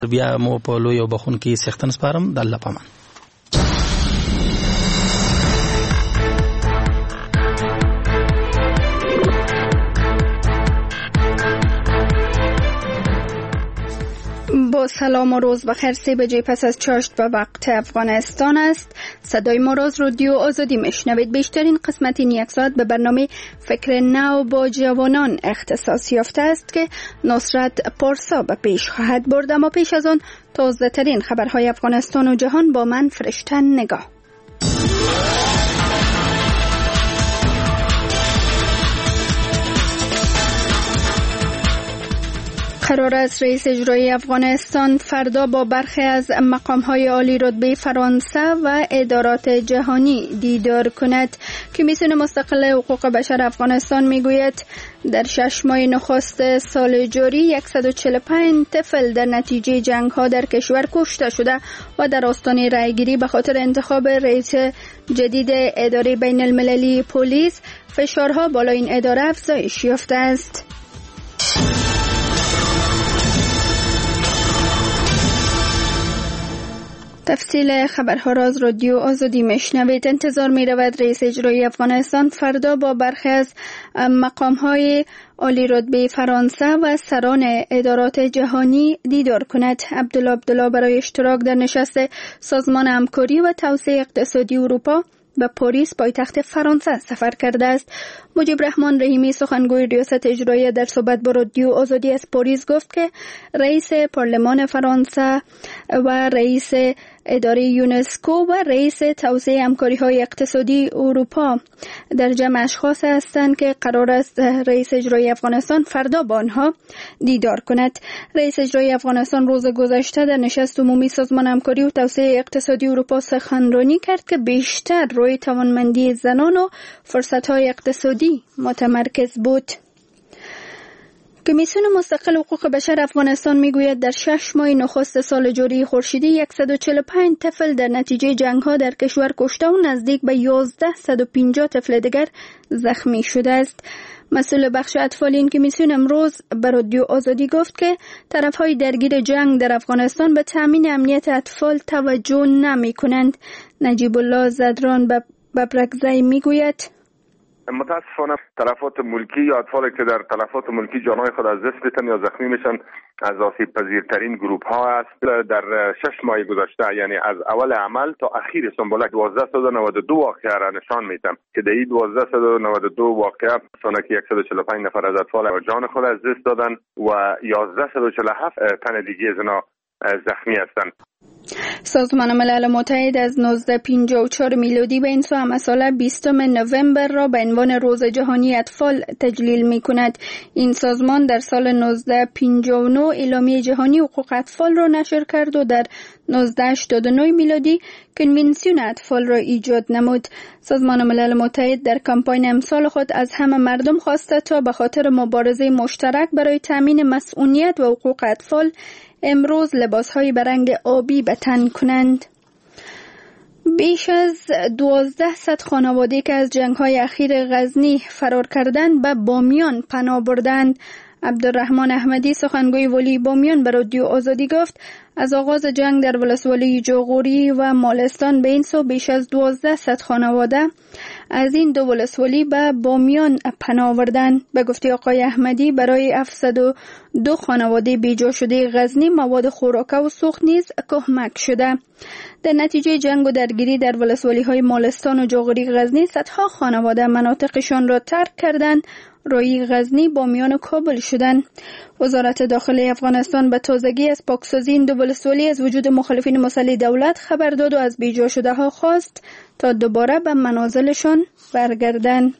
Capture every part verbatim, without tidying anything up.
بیا مو په لوی او بخون کې سختن سپارم د الله پامان. با سلام و روز بخیر. سه بجه پس از چاشت به وقت افغانستان است. صدای ما را از رادیو آزادی میشنوید. بیشترین قسمت این یک ساعت به برنامه فکر نو با جوانان اختصاص یافته است که نصرت پارسا به پیش خواهد برد. اما پیش از آن تازه ترین خبرهای افغانستان و جهان با من فرشتن نگاه. قرار است رئیس اجرایی افغانستان فردا با برخی از مقام‌های عالی رتبه فرانسه و ادارات جهانی دیدار کند. کمیسیون مستقل حقوق بشر افغانستان میگوید در شش ماه نخست سال جاری صد و چهل و پنج طفل در نتیجه جنگ‌ها در کشور کشته شده و در آستانه رأیگیری به خاطر انتخاب رئیس جدید اداره بین المللی پلیس فشارها بالا این اداره افزایش یافته است. تفصیل خبرها را از رادیو آزادی میشنوید. انتظار می رود رئیس اجرایی افغانستان فردا با برخی از مقام‌های عالی رتبه فرانسه و سران ادارات جهانی دیدار کند. عبدالله عبدالله برای اشتراک در نشست سازمان همکاری و توسعه اقتصادی اروپا به پاریس پایتخت فرانسه سفر کرده است. مجیب رحمان رحیمی سخنگوی ریاست اجرایی در صحبت با رادیو آزادی از پاریس گفت که رئیس پارلمان فرانسه و رئیس اداره یونسکو و رئیس توسعه همکاری‌های اقتصادی اروپا در جمع اشخاص هستند که قرار است رئیس اجرایی افغانستان فردا با آنها دیدار کند. رئیس اجرایی افغانستان روز گذشته در نشست عمومی سازمان همکاری و توسعه اقتصادی اروپا سخنرانی کرد که بیشتر روی توانمندی زنان و فرصت‌های اقتصادی متمرکز بود. کمیسیون مستقل حقوق بشر افغانستان میگوید در شش ماه نخست سال جاری خورشیدی صد و چهل و پنج طفل در نتیجه جنگ‌ها در کشور کشته و نزدیک به یازده و پنجاه طفل دیگر زخمی شده است. مسئول بخش اطفال این کمیسیون امروز به رادیو آزادی گفت که طرف‌های درگیر جنگ در افغانستان به تامین امنیت اطفال توجه نمی‌کنند. نجیب الله زدران ببرکزی میگوید متاسفانه تلفات ملکی یا اطفالی که در تلفات ملکی جانهای خود از دست میدن یا زخمی میشن از آسیب پذیرترین گروه ها است. در شش ماه گذشته یعنی از اول عمل تا اخیر سنبولک دوازده صد و نود و دو واقعه را نشان میدم که در این دوازده صد و نود و دو واقعه سانه که صد و چهل و پنج نفر از اطفال جان خود از دست دادن و یازده صد و چهل و هفت تن دیگه از اینا زخمی هستند. سازمان ملل متحد از نوزده پنجاه و چهار میلادی به این سو همه ساله بیستم نوامبر را به عنوان روز جهانی اطفال تجلیل می کند. این سازمان در سال نوزده پنجاه و نه اعلامیه جهانی حقوق اطفال را نشر کرد و در نوزده هشتاد و نه میلادی کنونسیون اطفال را ایجاد نمود. سازمان ملل متحد در کمپاین امسال خود از همه مردم خواسته تا به خاطر مبارزه مشترک برای تامین مسئولیت و حقوق اطفال امروز لباس‌های به رنگ آبی به تن کنند. بیش از دوازده صد خانواده که از جنگ‌های اخیر غزنی فرار کردند به بامیان پناه بردند. عبدالرحمن احمدی سخنگوی ولی بامیان به رادیو آزادی گفت از آغاز جنگ در ولسوالی جاغوری و مالستان به این سو بیش از دوازده صد خانواده از این دو ولسوالی به بامیان پناه آوردند. به گفته آقای احمدی برای هفتصد و دو خانواده بیجا شده غزنی مواد خوراک و سوخت نیز کمک شده. در نتیجه جنگ و درگیری در ولسوالی های مالستان و جاغوری غزنی صدها خانواده مناطقشان را ترک کردند. روی غزنی بامیان و کابل شدند. وزارت داخلی افغانستان به تازگی از پاکسازی این دو ولسوالی از وجود مخالفین مسلح دولت خبر داد و از بیجا شده ها خواست تا دوباره به منازلشان برگردند.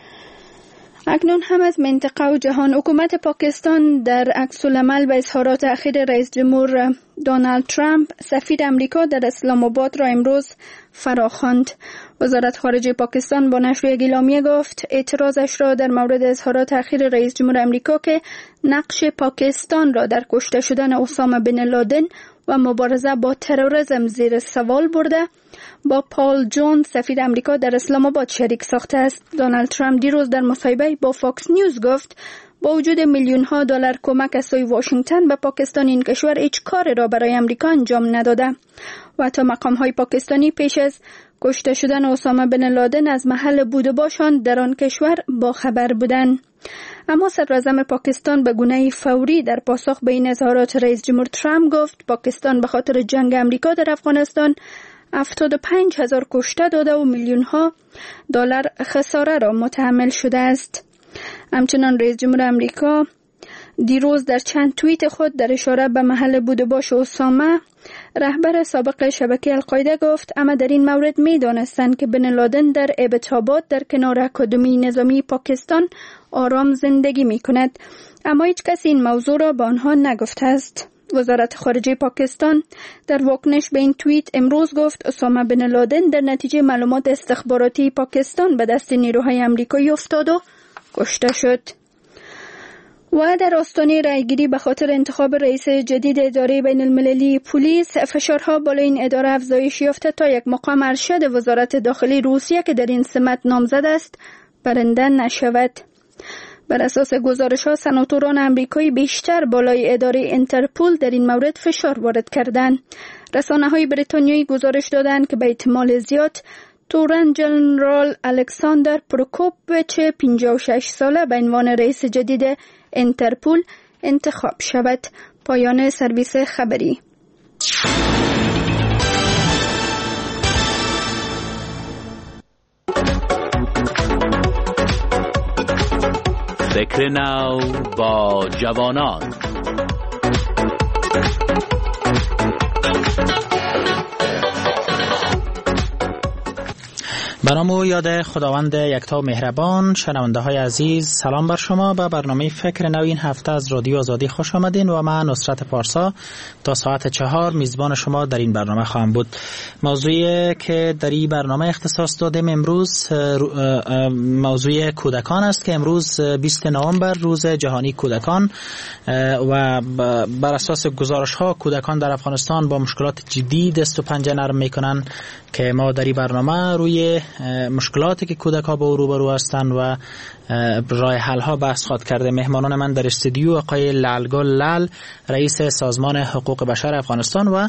اکنون هم از منطقه و جهان. حکومت پاکستان در عکس العمل به اظهارات اخیر رئیس جمهور دونالد ترامپ سفیر امریکا در اسلام آباد را امروز فراخواند. وزارت خارجه پاکستان با نشر یک اعلامیه گفت اعتراضش را در مورد اظهارات اخیر رئیس جمهور امریکا که نقش پاکستان را در کشته شدن اسامه بن لادن و مبارزه با تروریسم زیر سوال برده با پال جون سفیر امریکا در اسلام آباد شریک ساخته است. دونالد ترامپ دیروز در مصاحبه با فاکس نیوز گفت با وجود میلیون ها دلار کمک از سوی واشنگتن به پاکستان، این کشور هیچ کاری را برای امریکا انجام نداده و حتی مقام های پاکستانی پیش از کشته شدن اسامه بن لادن از محل بود و باشان در آن کشور با خبر بودند. اما صدراعظم پاکستان به گونه فوری در پاسخ به این اظهارات رئیس جمهور ترامپ گفت پاکستان به خاطر جنگ امریکا در افغانستان هفتاد و پنج هزار کشته داده و میلیون ها دلار خساره را متحمل شده است. همچنان رئیس جمهور امریکا دیروز در چند توییت خود در اشاره به محل بود و باش اسامه، رهبر سابق شبکه القاعده، گفت اما در این مورد می دانستند که بن لادن در ابتاباد در کنار اکادمی نظامی پاکستان آرام زندگی می کند، اما هیچ کسی این موضوع را به آنها نگفته است. وزارت خارجه پاکستان در واکنش به این توییت امروز گفت اسامه بن لادن در نتیجه معلومات استخباراتی پاکستان به دست نیروهای امریکایی افتاد و کشته شد. و در آستانه رایگیری به خاطر انتخاب رئیس جدید اداره بین المللی پلیس، فشارها بالای این اداره افزایش یافته تا یک مقام ارشد وزارت داخلی روسیه که در این سمت نامزد است برنده نشود. بر اساس گزارش‌ها، سناتوران آمریکایی بیشتر بالای اداره انترپول در این مورد فشار وارد کردند. رسانه‌های بریتانیایی گزارش دادند که به احتمال زیاد تورن جنرال الکساندر پروکوپویچ پنجاه و شش ساله به عنوان رئیس جدید انترپول انتخاب شود. پایان سرویس خبری. فکر نو با جوانان. به نام و یاد خداوند یکتا و مهربان. شنونده های عزیز، سلام بر شما. به برنامه فکر نو این هفته از رادیو آزادی خوش آمدین و من نصرت پارسا تا ساعت چهار میزبان شما در این برنامه خواهم بود. موضوعی که در این برنامه اختصاص دادیم امروز موضوع کودکان است که امروز بیست نوامبر روز جهانی کودکان و بر اساس گزارش ها کودکان در افغانستان با مشکلات جدی دست و پنجه نرم میکنن که ما در این برنامه روی مشکلاتی که کودک ها با او روبرو هستند و راه حل ها بحث خواهد کرده. مهمانان من در استودیو آقای لعلگل لعل، رئیس سازمان حقوق بشر افغانستان، و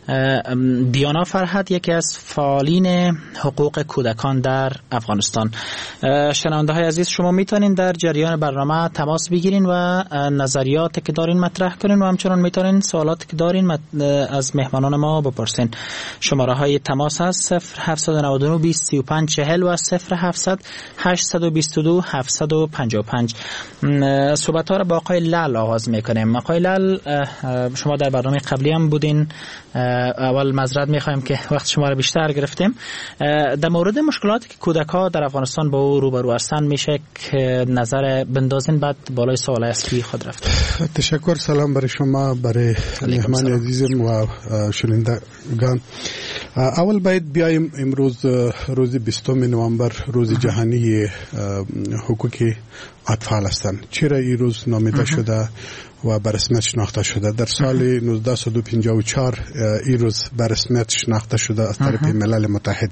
دیانا فرهد، یکی از فعالین حقوق کودکان در افغانستان. شنونده های عزیز، شما میتونین در جریان برنامه تماس بگیرین و نظریاتی که دارین مطرح کنین و همچنان میتونین سوالاتی که دارین از مهمانان ما بپرسین. شماره های تماس هست صفر هفت نه نه بیست سی و پنج چهل و صفر هفتصد هشتصد و بیست و دو هفتصد و پنجاه و پنج. صحبت ها را با آقای لعل آغاز میکنیم. آقای لعل، شما در برنامه قبلی هم بودین. اول معذرت میخوایم که وقت شما را بیشتر گرفتیم. در مورد مشکلاتی که کودک ها در افغانستان با او روبرو هستند میشه که نظر بندازین، بعد بالای سوال اصلی خود رفت. تشکر. سلام برای شما، برای مهمان عزیزم و شنوندگان. اول باید بیایم امروز روز بیستم نوامبر روز جهانی حقوق اطفال هستند. چرا این روز نامیده شده و به رسمیت شناخته شده؟ در سال نوزده پنجاه و چهار این روز به رسمیت شناخته شده از طرف ملل متحد.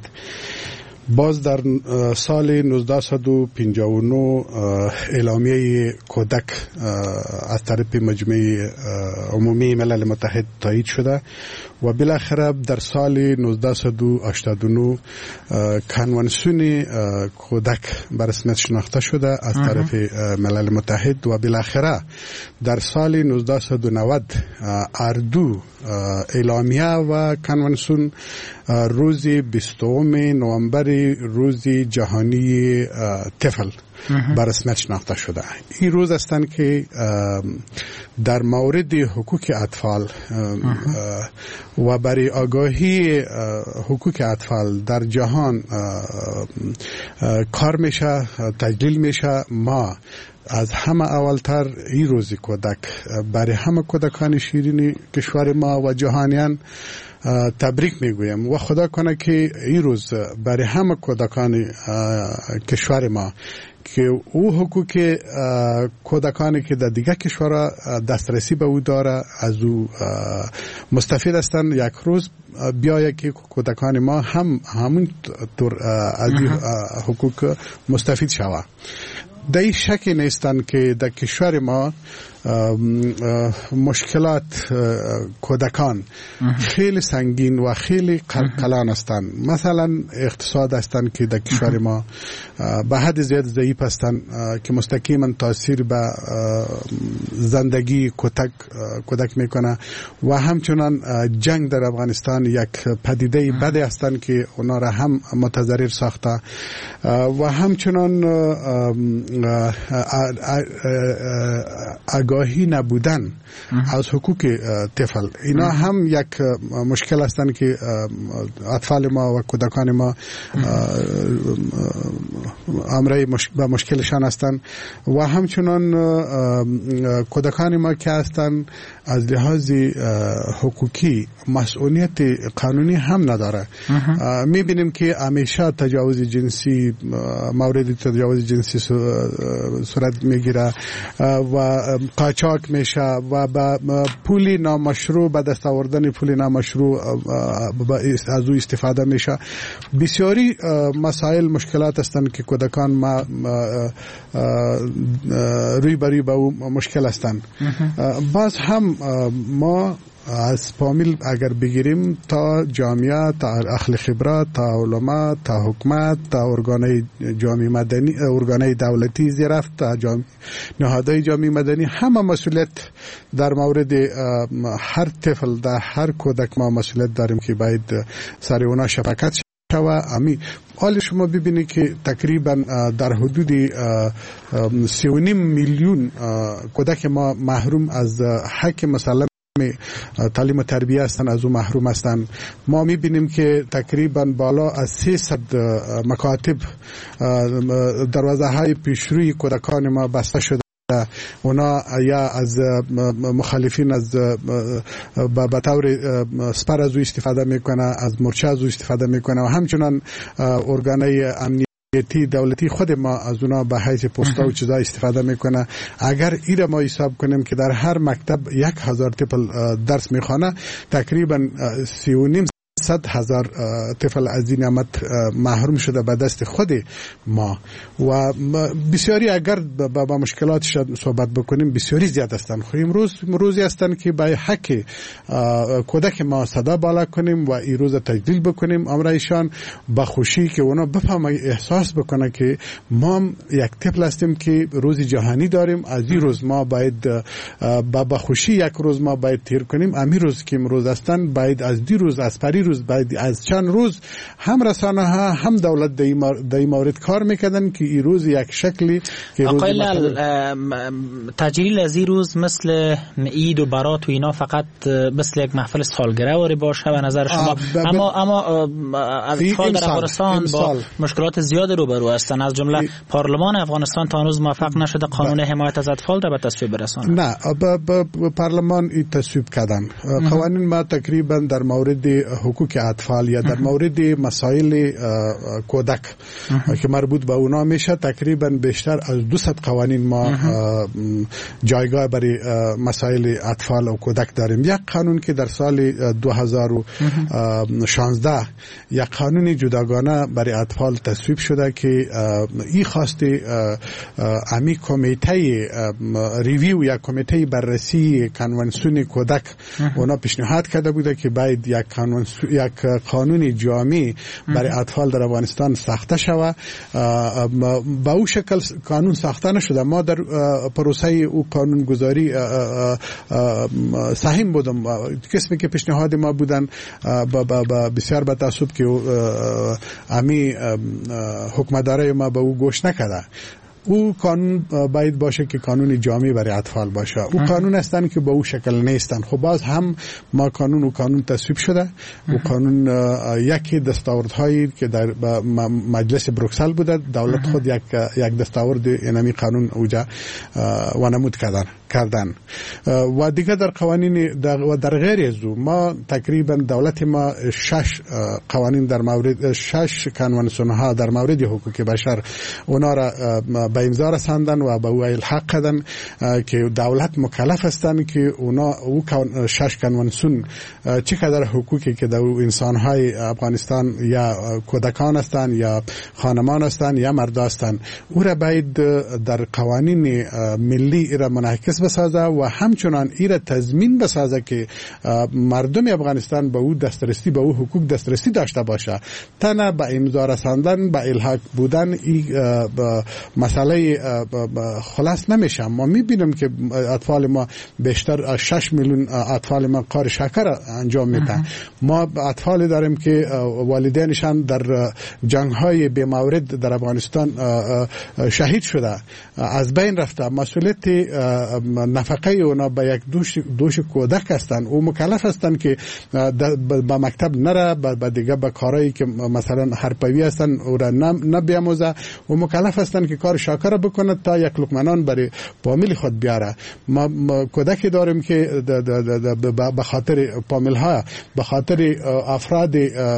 باز در سال نوزده پنجاه و نه اعلامیه کودک از طرف مجمع عمومی ملل متحد تایید شده و بالاخره در سال نوزده هشتاد و نه کنوانسیون کودک به رسمیت شناخته شده از طرف ملل متحد و بالاخره در سال نوزده نود اردو اعلامیه و کنوانسیون روز بیستم نوامبر روز جهانی طفل به رسمیت شناخته شده. این روز هستند که در مورد حقوق اطفال و برای آگاهی حقوق اطفال در جهان کار میشه، تجلیل میشه. ما از همه اولتر این روز کودک برای همه کودکان شیرین کشور ما و جهانیان تبریک میگویم و خدا کنه که این روز برای همه کودکان کشور ما که او حقوق کودکانی که در دیگر کشورها دسترسی به او داره از او مستفید هستند، یک روز بیاید که کودکان ما هم همون طور از حقوق مستفید شود. در شک نیستند که در کشور ما مشکلات کودکان خیلی سنگین و خیلی کلان هستند. مثلا اقتصاد هستند که در کشور ما به حد زیاد ضعیف هستند که مستقیما تاثیر به زندگی کودک کودک میکنه و همچنان جنگ در افغانستان یک پدیده بدی هستند که اونا را هم متضرر ساخته و همچنان آگاهی نبودن از حقوق طفل. اینا هم یک مشکل هستند که اطفال ما و کودکان ما امره به مشکلشان هستند و همچنان کودکان ما که هستند از لحاظ حقوقی مسئولیت قانونی هم نداره. میبینیم که همیشه تجاوز جنسی مورد تجاوز جنسی صورت میگیره و قاچاق میشه و با پولی نامشروع به دست آوردن پولی نامشروع از او استفاده میشه. بسیاری مسائل مشکلات هستند که کودکان ما روی بری به او مشکل هستند. باز هم ما از فامیل اگر بگیریم تا جامعه، تا اهل خبرات، تا علما، تا حکومت، تا ارگانهای جامعه مدنی، ارگانهای دولتی زیرفت، تا جامعه نهادهای جامعه مدنی، همه مسئولیت در مورد هر طفل، در هر کودک ما مسئولیت داریم که باید سر اونا شفقت و امی. حال شما ببینید که تقریبا در حدود سی و نیم میلیون کودک ما محروم از حق مسلم تعلیم و تربیه هستند، از او محروم هستند. ما میبینیم که تقریبا بالا از سیصد مکاتب دروازه های پیشروی کودکان ما بسته شده. اونا یا از مخالفین از به طور سپر از او استفاده میکنه، از مرچه از او استفاده میکنه و همچنان ارگانهای امنیتی دولتی خود ما از اونا به حیث پستا و چیزا استفاده میکنه. اگر ایره ما حساب کنیم که در هر مکتب یک هزار طفل درس میخوانه، تقریبا سی و نیم صد هزار طفل از این نعمت محروم شده به دست خود ما و بسیاری اگر با مشکلات صحبت بکنیم بسیاری زیاد هستند. خو امروز روزی هستند که به حق کودک ما صدا بالا کنیم و این روز تجلیل بکنیم امرایشان با خوشی که اونا بفهمه، احساس بکنه که ما یک طفل هستیم که روز جهانی داریم. از این روز ما باید با خوشی یک روز ما باید تیر کنیم. امی روز که امروز هستند باید از دی روز از پری روز باید از چند روز هم رسانه ها هم دولت در این مورد کار میکردن که این روز یک شکلی که آقای لال تجلیل از این روز مثل عید و برات و اینا فقط مثل یک محفل سالگرده وری باشه به نظر شما؟ اما اما اطفال در افغانستان با مشکلات زیاد روبرو هستند. از جمله پارلمان افغانستان تا هنوز موفق نشده قانون حمایت از اطفال را به تصویب برساند. نه، با پارلمان این تصویب کردن قوانین ما تقریبا در مورد حقوق اطفال یا در مورد مسائل کودک که مربوط به اونا میشه تقریبا بیشتر از دویست قوانین ما جایگاه برای مسائل اطفال و کودک داریم. یک قانون که در سال دو هزار و شانزده یک قانون جداگانه برای اطفال تصویب شده که این خواسته امی کمیته ریویو یا کمیته بررسی کنوانسیون کودک اونا پیشنهاد کرده بوده که باید یک قانون یک قانون جامع برای اطفال در افغانستان ساخته شود. با او شکل قانون ساخته نشده. ما در پروسه او قانون گذاری سهم بودم. قسمی که پیشنهاد ما بودن با بسیار به تعصب که امی حکمدارای ما به او گوش نکرده. او قانون باید باشه که قانون جامع برای اطفال باشه. او قانون هستن که با او شکل نیستن. خب باز هم ما قانون و قانون تصویب شده. او قانون یکی دستاوردهایی که در مجلس بروکسل بوده، دولت خود یک یک دستاورد اینمی قانون اوجا وانمود کردن کردن و دیگه در قوانین و در غیر از او ما تقریبا دولت ما شش قوانین در مورد شش کنوانسیون ها در مورد حقوق بشر اونا را به امضا رساندن و به او الحاق کردن که دولت مکلف هستند که اونا او شش کنوانسیون چقدر حقوقی که در انسان های افغانستان یا کودکان هستند یا خانمان هستند یا مرد هستند او را باید در قوانین ملی را منعکس بسازه و همچنان ای را تضمین بسازه که مردم افغانستان به او دسترسی به او حقوق دسترسی داشته باشه. تنها به امضا رساندن به الحاق بودن این مسئله خلاص نمیشه. ما میبینیم که اطفال ما بیشتر از شش میلیون اطفال ما کار شکر انجام میدن. ما اطفال داریم که والدینشان در جنگ های بی مورد در افغانستان شهید شده، از بین رفته. مسئولیت نفقه اونا به یک دوش دوش کودک هستند. او مکلف هستند که به مکتب نره، به دیگه به کارهایی که مثلا حرفه‌ای هستن او را نبیاموزه. او مکلف هستند که کار شاکر بکنه تا یک لقمه نان برای فامیل خود بیاره. ما کودکی داریم که به خاطر فامیل ها، به خاطر افراد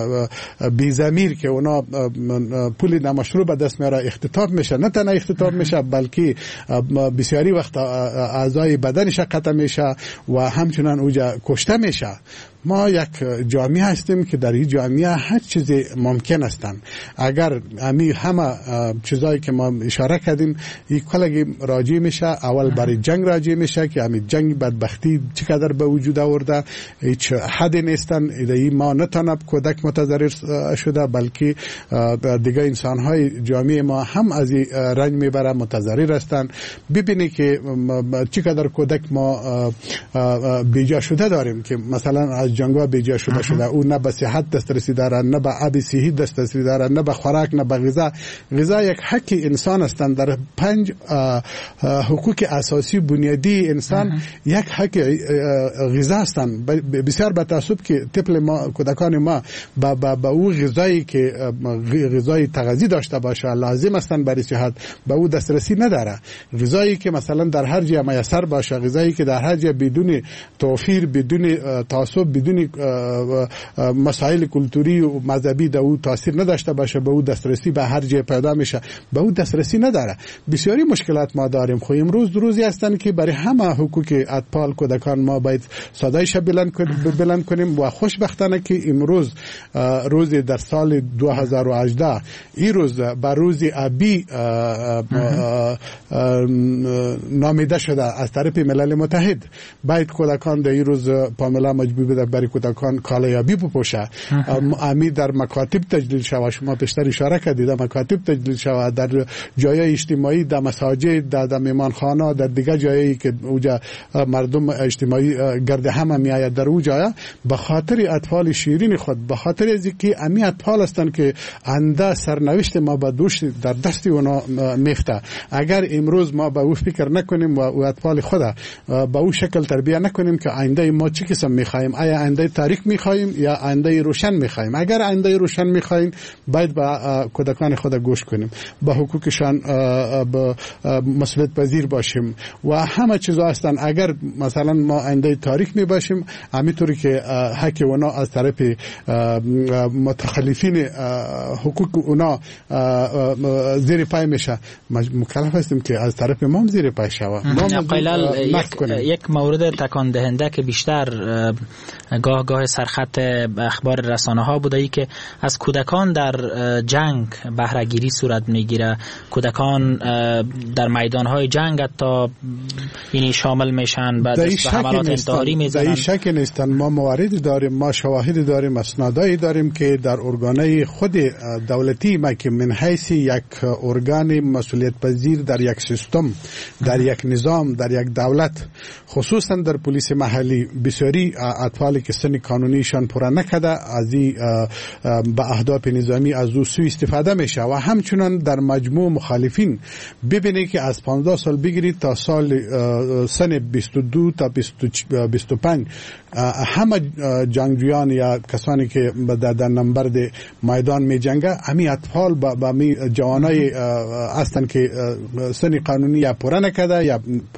بی ضمیر که اونا پول نامشروع به دست میاره اختطاف میشه. نه تنها اختطاف میشه بلکه بسیاری وقت اعضای بدنش قطع میشه و همچنان اوجا کشته میشه. ما یک جامعه هستیم که در این جامعه هر چیزی ممکن هستند. اگر امی همه چیزایی که ما اشاره کردیم این کلگی راجع میشه، اول برای جنگ راجع میشه که امی جنگ بدبختی چقدر به وجود آورده، هیچ حد نیستن. این ما نه تنها کودک متضرر شده بلکه دیگه انسان‌های جامعه ما هم از این رنج میبره، متضرر هستند. ببینی که چقدر کودک ما بیجا شده داریم که مثلا از جنگا بیجا شده شده. او نه به صحت دسترسی داره، نه به آب صحی دسترسی داره، نه به خوراک، نه به غذا. غذا یک حق انسان هستند. در پنج حقوق اساسی بنیادی انسان یک حق غذا هستند. بسیار به تاسف که طفل ما کودکان ما با با او غذایی که غذای تغذیه داشته باشه لازم هستند برای صحت به او دسترسی نداره. غذایی که مثلا در هر جای میسر باشه، غذایی که در هر جای بدون توفیر، بدون تعصب، بدون مسائل کلتوری و مذهبی در او تاثیر نداشته باشه به او دسترسی به هر جای پیدا میشه، به او دسترسی نداره. بسیاری مشکلات ما داریم. خو امروز روزی هستند که برای همه حقوق اطفال کودکان ما باید صدایش بلند کنیم و خوشبختانه که امروز روز در سال دو هزار و هجده این روز بر روز ابی نامیده شده از طرف ملل متحد. باید کودکان در این روز پاملا مجبور بده برای کودکان کالای ابی بپوشه. امی در مکاتب تجلیل شود. شما پیشتر اشاره کردید مکاتب تجلیل شود، در جای اجتماعی، در مساجد، در میمانخانه، در دیگر جایی که اوجا مردم اجتماعی گرد هم میآید در او جایا به خاطر اطفال شیرین خود، به خاطر از اینکه امی اطفال هستند که آینده سرنوشت ما به دوش در دست اونا میفته. اگر امروز ما به او فکر نکنیم و او اطفال خود به او شکل تربیت نکنیم که آینده ما چه قسم میخوایم، آیا آینده تاریک میخوایم یا آینده روشن میخوایم. اگر آینده روشن میخوایم باید به کودکان خود گوش کنیم، به حقوقشان مسئولیت پذیر باشیم و همه چیزا هستن. اگر مثلا ما آینده تاریک میباشیم همینطوری که حق اونا از طرف متخلفین حقوق اونا زیر پای میشه، مکلف هستیم که از طرف ما زیر پای شود. یک مورد تکان دهنده که بیشتر گاه گاه سرخط اخبار رسانه ها بوده ای که از کودکان در جنگ بهره گیری صورت میگیره. کودکان در میدان های جنگ حتی یعنی شامل میشن، بعد به حملات انتحاری میزنن. در شک نیستن. ما مواردی داریم، ما شواهدی داریم، اسنادایی داریم که در ارگانهای خود دولتی ما که من حیث یک ارگان مسئولیت پذیر در یک سیستم، در یک نظام، در یک دولت، خصوصا در پلیس محلی بسیاری اطفالی که سن قانونیشان پورا نکرده از این به اهداف نظامی از او سوء استفاده میشه و همچنان در مجموع مخالفین ببینید که از پانزده سال بگیرید تا سال سن بیست و دو تا بیست و پنج همه جنگجویان یا کسانی که در نبرد میدان می جنگه همی اطفال با همی جوانای هستند که سن قانونی یا پورا نکرده یا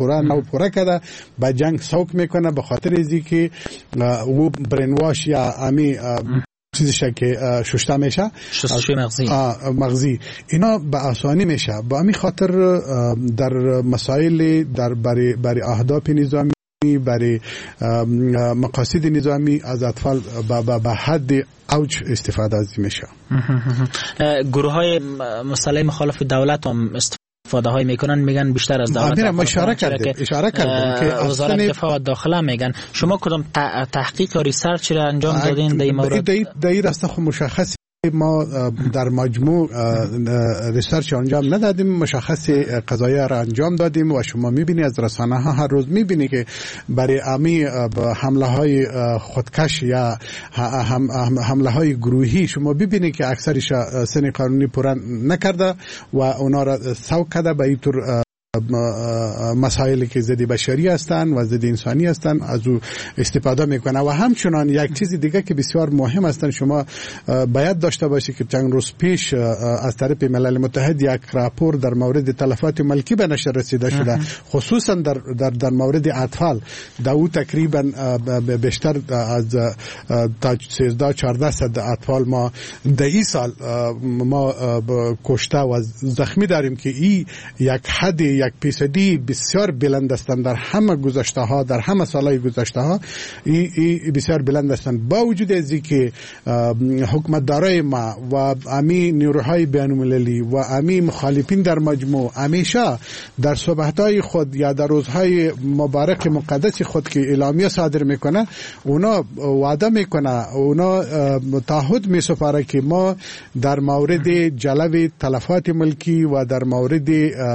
پورا نو پورا کرده به جنگ سوق میکنه به خاطر ازی که او برینواش یا امی چیزی که ششته میشه شستشوی مغزی مغزی اینا به آسانی میشه. با همین خاطر در مسائل در برای برای اهداف نظامی برای مقاصد نظامی از اطفال به حد اوج استفاده از میشه. گروه های مسلح مخالف دولت هم استفاده های میکنن، میگن بیشتر از دولت. ما اشاره کردیم اشاره کردیم که وزارت دفاع و داخله میگن. شما کدام تحقیق و ریسرچ را انجام دادین در این مورد؟ در این راستا خب مشخص ما در مجموع ریسرچ انجام ندادیم، مشخص قضایا را انجام دادیم و شما میبینی از رسانه ها هر روز میبینی که برای امی حمله های خودکش یا حمله های گروهی شما ببینی که اکثرش سن قانونی پورا نکرده و اونا را سوق کرده به این طور مسائلی که ضد بشری هستند و ضد انسانی هستند از او استفاده میکنه. و همچنان یک چیز دیگه که بسیار مهم هستند شما باید داشته باشید که چند روز پیش از طرف ملل متحد یک راپور در مورد تلفات ملکی به نشر رسیده شده، خصوصا در در در مورد اطفال. در او تقریبا بیشتر از تا سیزده چهارده صد اطفال ما در این سال ما کشته و زخمی داریم که این یک حد یک فیصدی بسیار بلند هستند در همه گذشته ها، در همه سالهای گذشته ها ای, ای بسیار بلند هستند. با وجود از اینکه حکومت دارای ما و امی نیروهای بین المللی و امی مخالفین در مجموع همیشه در صحبتهای خود یا در روزهای مبارک مقدس خود که اعلامیه صادر میکنه اونا وعده میکنه، اونا تعهد میسپاره که ما در مورد جلب تلفات ملکی و در مورد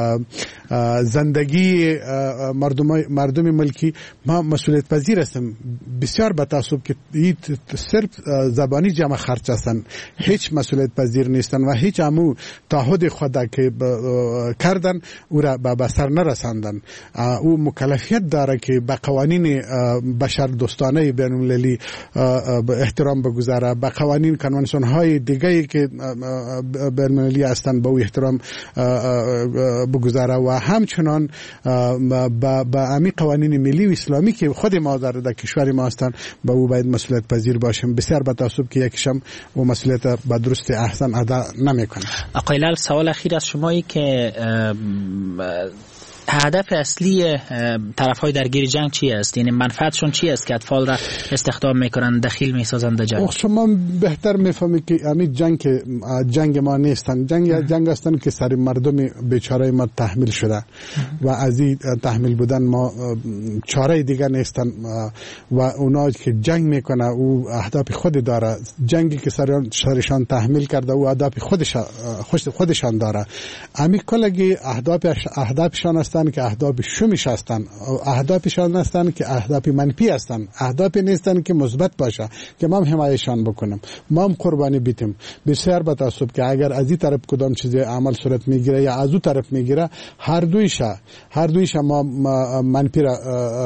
زندگی مردم مردم ملکی ما مسئولیت پذیر هستیم. بسیار با تعصب که این صرف زبانی جمع خرچ هستند، هیچ مسئولیت پذیر نیستند و هیچ امو تعهد خود که کردن او را به بسر نرساندن. او مکلفیت داره که به قوانین بشر دوستانه بین المللی احترام بگذاره، به قوانین کنوانسیون های دیگه که بین المللی هستند به او احترام بگذاره و همچنان با امی قوانین ملی و اسلامی که خود ما در کشور ما هستند به او باید مسئولیت پذیر باشیم. بسیار با تعصب که یکیشم و مسئولیت به درست احسن ادا نمیکنه. آقای لال، سوال اخیر از شمایی که هدف اصلی طرف‌های درگیر جنگ چی است؟ یعنی منفعتشون چی است که اطفال را استخدام میکنن، دخیل میسازن در جنگ؟ شما بهتر میفهمید که همین جنگ جنگ ما نیستن، جنگ جنگ هستن که سر مردم بیچاره ما تحمیل شده و از این تحمیل بودن ما چاره دیگه نیستن و اونا که جنگ میکنه او اهداف خود داره. جنگی که سرشان تحمیل کرده او اهداف خودش خودشان داره. همین کلگی اهداف اهدافشان هستن که اهداف شومیش هستن، اهدافشان هستن که اهداف منفی هستن، اهداف نیستن که مثبت باشه که ما هم حمایتشان بکنیم، ما هم قربانی بیتیم. بسیار با تعصب که اگر از این طرف کدام چیز عمل صورت میگیره یا از اون طرف میگیره هر دویش هر دویش ما منفی را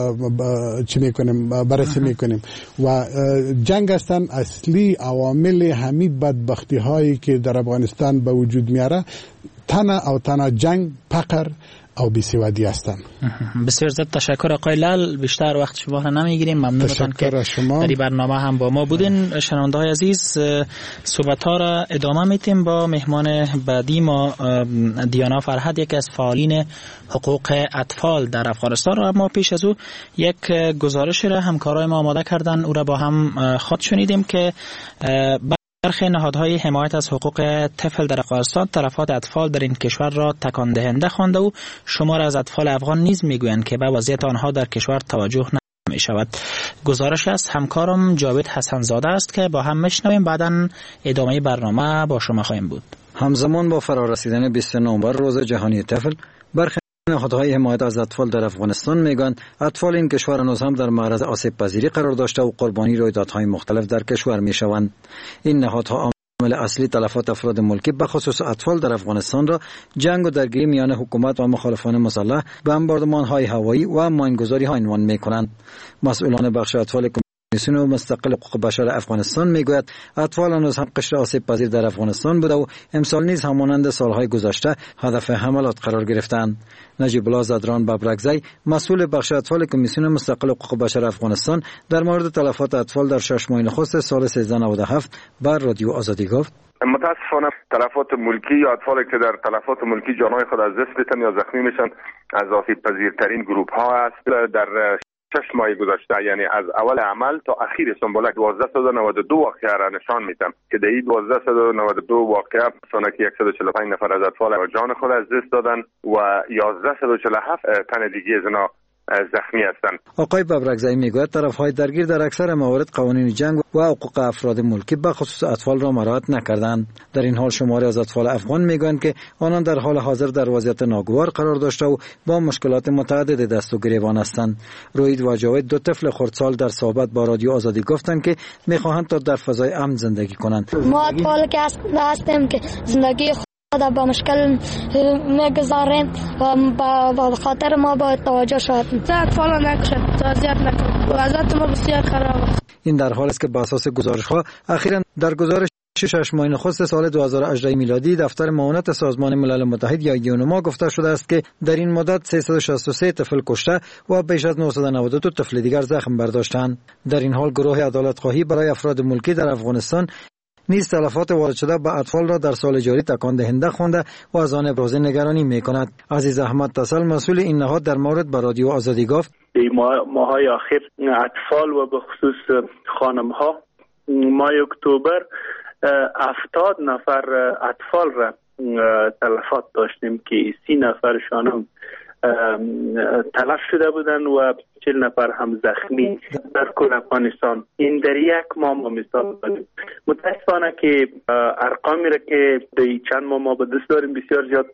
چی میکنیم بررسی میکنیم و جنگ هستن اصلی عوامل همین بدبختی هایی که در افغانستان به وجود میاره. تنها او تنها جنگ، فقر او بی‌سوادی هستن. بسیار زیاد تشکر آقای لال، بیشتر وقت شما را نمیگیریم. ممنونم که در این برنامه هم با ما بودین. شنونده های عزیز، صحبت ها را ادامه میتیم با مهمان بعدی ما دیانا فرهاد، یکی از فعالین حقوق اطفال در افغانستان. و اما پیش از او یک گزارش را همکارای ما آماده کردن، او را با هم خود شنیدیم که برخی نهادهای حمایت از حقوق طفل در افغانستان تلفات اطفال در این کشور را تکان دهنده خوانده و شمار از اطفال افغان نیز میگویند که به وضعیت آنها در کشور توجه نمی شود. گزارش از همکارم جاوید حسن زاده است که با هم میشنویم، بعداً ادامه برنامه با شما خواهیم بود. همزمان با فرارسیدن بیست نوامبر روز جهانی طفل، برخی نهادهای حمایت از اطفال در افغانستان میگویند اطفال این کشور هنوز هم در معرض آسیب پذیری قرار داشته و قربانی رویدادهای مختلف در کشور میشوند. این نهادها عامل اصلی تلفات افراد ملکی به خصوص اطفال در افغانستان را جنگ و درگیری میان حکومت و مخالفان مسلح، بمباردمان‌های هوایی و ماینگذاری‌ها عنوان می‌کنند. مسئولان بخش اطفال کمیسیون مستقل حقوق بشر افغانستان میگوید اطفال هنوز هم قشر آسیب پذیر در افغانستان بوده و امسال نیز همانند سالهای گذشته هدف حملات قرار گرفتند. نجیب الله زدران ببرکزی مسئول بخش اطفال کمیسیون مستقل حقوق بشر افغانستان در مورد تلفات اطفال در شش ماه نخست سال سیزده نود و هفت بر رادیو آزادی گفت: متاسفانه تلفات ملکی یا اطفالی که در تلفات ملکی جانهای خود از دست میدن یا زخمی میشن از آسیب پذیرترین گروه ها است. در شش ماه گذشته یعنی از اول عمل تا اخیر سنبولک دوازده و نود و دو واقعه را نشان میدم که در این دوازده و نود و دو واقعه سانکی صد و چهل و پنج نفر از اطفال جان خود از دست دادن و یازده و چهل و هفت تن دیگه از اینا زخمی هستند. آقای ببرکزی میگوید طرف‌های درگیر در اکثر موارد قوانین جنگ و حقوق افراد ملکی به خصوص اطفال را مراعات نکردند. در این حال شماری از اطفال افغان میگویند که آنان در حال حاضر در وضعیت ناگوار قرار داشته و با مشکلات متعدد دست و گریبان هستند. روید و جاوید دو طفل خردسال در صحبت با رادیو آزادی گفتند که میخواهند تا در فضای امن زندگی کنند. ما اطفال که هستیم که زندگی با مشکل میگذاریم و با خاطر ما با توجه شد. اطفال نکشد، اذیت نکن. وضعیت ما بسیار خراب است. این در حالی است که بر اساس گزارش‌ها اخیراً در گزارش شش ماه نخست سال دو هزار و هجده میلادی دفتر معاونت سازمان ملل متحد یا یونما گفته شده است که در این مدت سیصد و شصت و سه طفل کشته و بیش از نهصد و نود و دو طفل دیگر زخم برداشتند. در این حال گروه عدالت خواهی برای افراد ملکی در افغانستان نیز تلفات وارد شده به اطفال را در سال جاری تکان دهنده خوانده و از آن ابراز نگرانی میکند. عزیز احمد تسل مسئول این نهاد در مورد به رادیو آزادی گفت: این ماهای آخر اطفال و به خصوص خانم ها ماه اکتبر هفتاد نفر اطفال را تلفات داشتیم که سی نفرشان هم تلف شده بودن و چهل نفر هم زخمی در کل افغانستان. این در یک ماه ما مثال بدیم. متاسفانه که ارقامی را که در چند ماه ما به دست داریم بسیار زیاد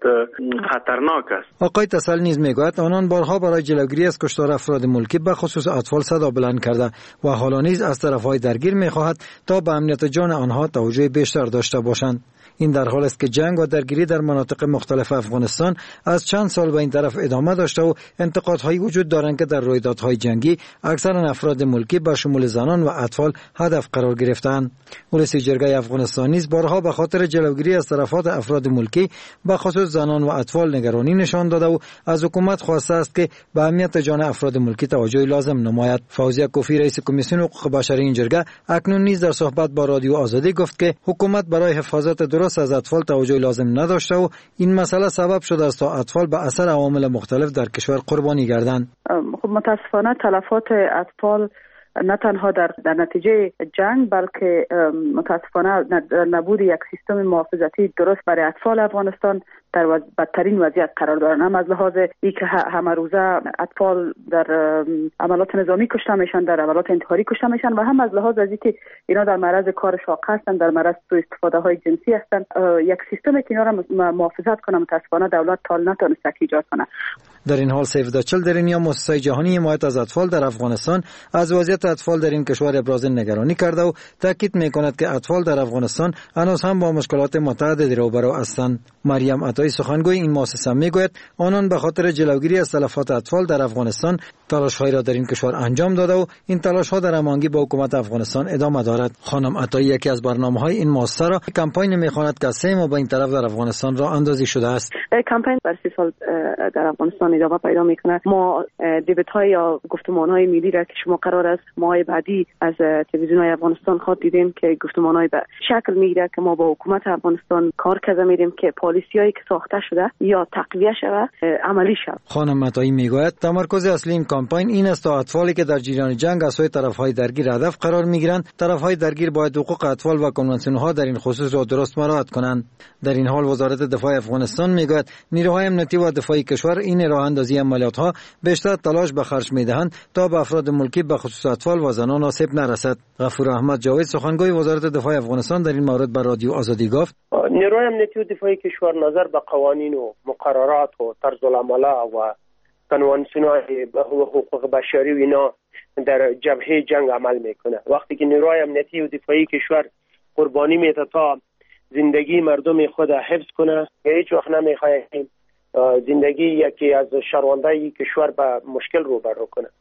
خطرناک است. آقای تسل نیز میگوید آنان بارها برای جلوگیری از کشتار افراد ملکی به خصوص اطفال صدا بلند کرده و حالا نیز از طرفهای درگیر میخواهد تا به امنیت جان آنها توجه بیشتر داشته باشند. این در حال است که جنگ و درگیری در مناطق مختلف افغانستان از چند سال به این طرف ادامه داشته و انتقادهایی وجود دارند که در رویدادهای جنگی اکثر افراد ملکی به شمول زنان و اطفال هدف قرار گرفتند. رئیس جرگه افغانستان نیز بارها به خاطر جلوگیری از تلفات افراد ملکی به خصوص زنان و اطفال نگرانی نشان داده و از حکومت خواسته است که به امنیت جان افراد ملکی توجه لازم نماید. فوزیه کوفی رئیس کمیسیون حقوق بشر این جرگه اکنون نیز در صحبت با رادیو آزادی گفت که حکومت برای حفاظت درست از اطفال توجه لازم نداشته و این مسئله سبب شده است تا اطفال به اثر عوامل مختلف در کشور قربانی گردند. خب متاسفانه تلفات اطفال نه تنها در, در نتیجه جنگ بلکه متاسفانه نبود یک سیستم محافظتی درست برای اطفال افغانستان در وز... بدترین وضعیت قرار دارند. هم از لحاظ ای که همه روزه اطفال در عملات نظامی کشته میشن، در عملات انتحاری کشته میشن و هم از لحاظ از اینکه اینا در معرض کار شاق هستند، در معرض سوء استفاده های جنسی هستند. یک سیستمی که اینا را محافظت کنه متاسفانه دولت تا نتونسته ایجاد کنه. در این حال سیو د چیلدرن یا مؤسسه جهانی حمایت از اطفال در افغانستان از وضعیت اطفال در این کشور ابراز نگرانی کرده و تاکید میکند که اطفال در افغانستان هنوز هم با مشکلات متعددی روبرو هستند. مریم عطایی سخنگوی این مؤسسه میگوید آنان به خاطر جلوگیری از تلفات اطفال در افغانستان تلاش‌هایی را در این کشور انجام داده و این تلاش‌ها در هماهنگی با حکومت افغانستان ادامه دارد. خانم عطایی یکی از برنامه‌های این مؤسسه را کمپین می‌خواند که سه ماه به این طرف در افغانستان را اندازی شده است. کمپین بر سی سال در افغانستان ادامه پیدا می‌کند. ما دیبت‌های یا گفتمان‌های ملی را که شما قرار است ماه بعدی از تلویزیون‌های افغانستان خود دیدیم که گفتمان‌های به شکل می‌گیره که ما با حکومت افغانستان کار کرده می‌دیم که پالیسی‌هایی که ساخته شده یا تقویه شود عملی شود. خانم عطایی میگوید تمرکز اصلی این کمپین این است تا اطفالی که در جریان جنگ از سوی طرف‌های درگیر هدف قرار می‌گیرند، طرف‌های درگیر باید حقوق اطفال و کنوانسیون‌ها در این خصوص را درست مراعات کنند. در این حال وزارت دفاع افغانستان میگوید نیروهای امنیتی و دفاعی کشور این راه اندازی عملیات‌ها بیشتر تلاش به خرج می‌دهند تا به افراد ملکی به خصوص اطفال و زنان آسیب نرسد. غفور احمد جاوید سخنگوی وزارت دفاع افغانستان در این مورد به رادیو آزادی گفت نیروهای امنیتی و دفاعی کشور نظر به قوانین و مقررات و طرز العمل و کنوانسیون‌های حقوق بشری و اینا در جبهه جنگ عمل میکنه. وقتی که نیروهای امنیتی و دفاعی کشور قربانی میته تا زندگی مردم خود حفظ کنه، هیچ وقت نمیخواهیم زندگی یکی از شهروندای کشور به مشکل روبرو کنه.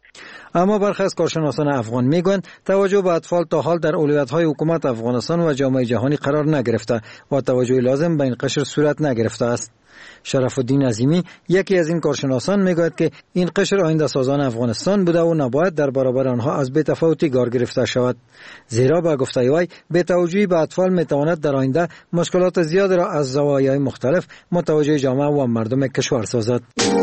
اما برخی از کارشناسان افغان میگویند توجه به اطفال تا حال در اولویت‌های حکومت افغانستان و جامعه جهانی قرار نگرفته و توجه لازم به این قشر صورت نگرفته است. شرف الدین عظیمی یکی از این کارشناسان میگوید که این قشر آینده سازان افغانستان بوده و نباید در برابر آنها از بی‌تفاوتی کار گرفته شود، زیرا به گفته وی بی‌توجهی به اطفال میتواند در آینده مشکلات زیادی را از زوایای مختلف متوجه جامعه و مردم کشور سازد.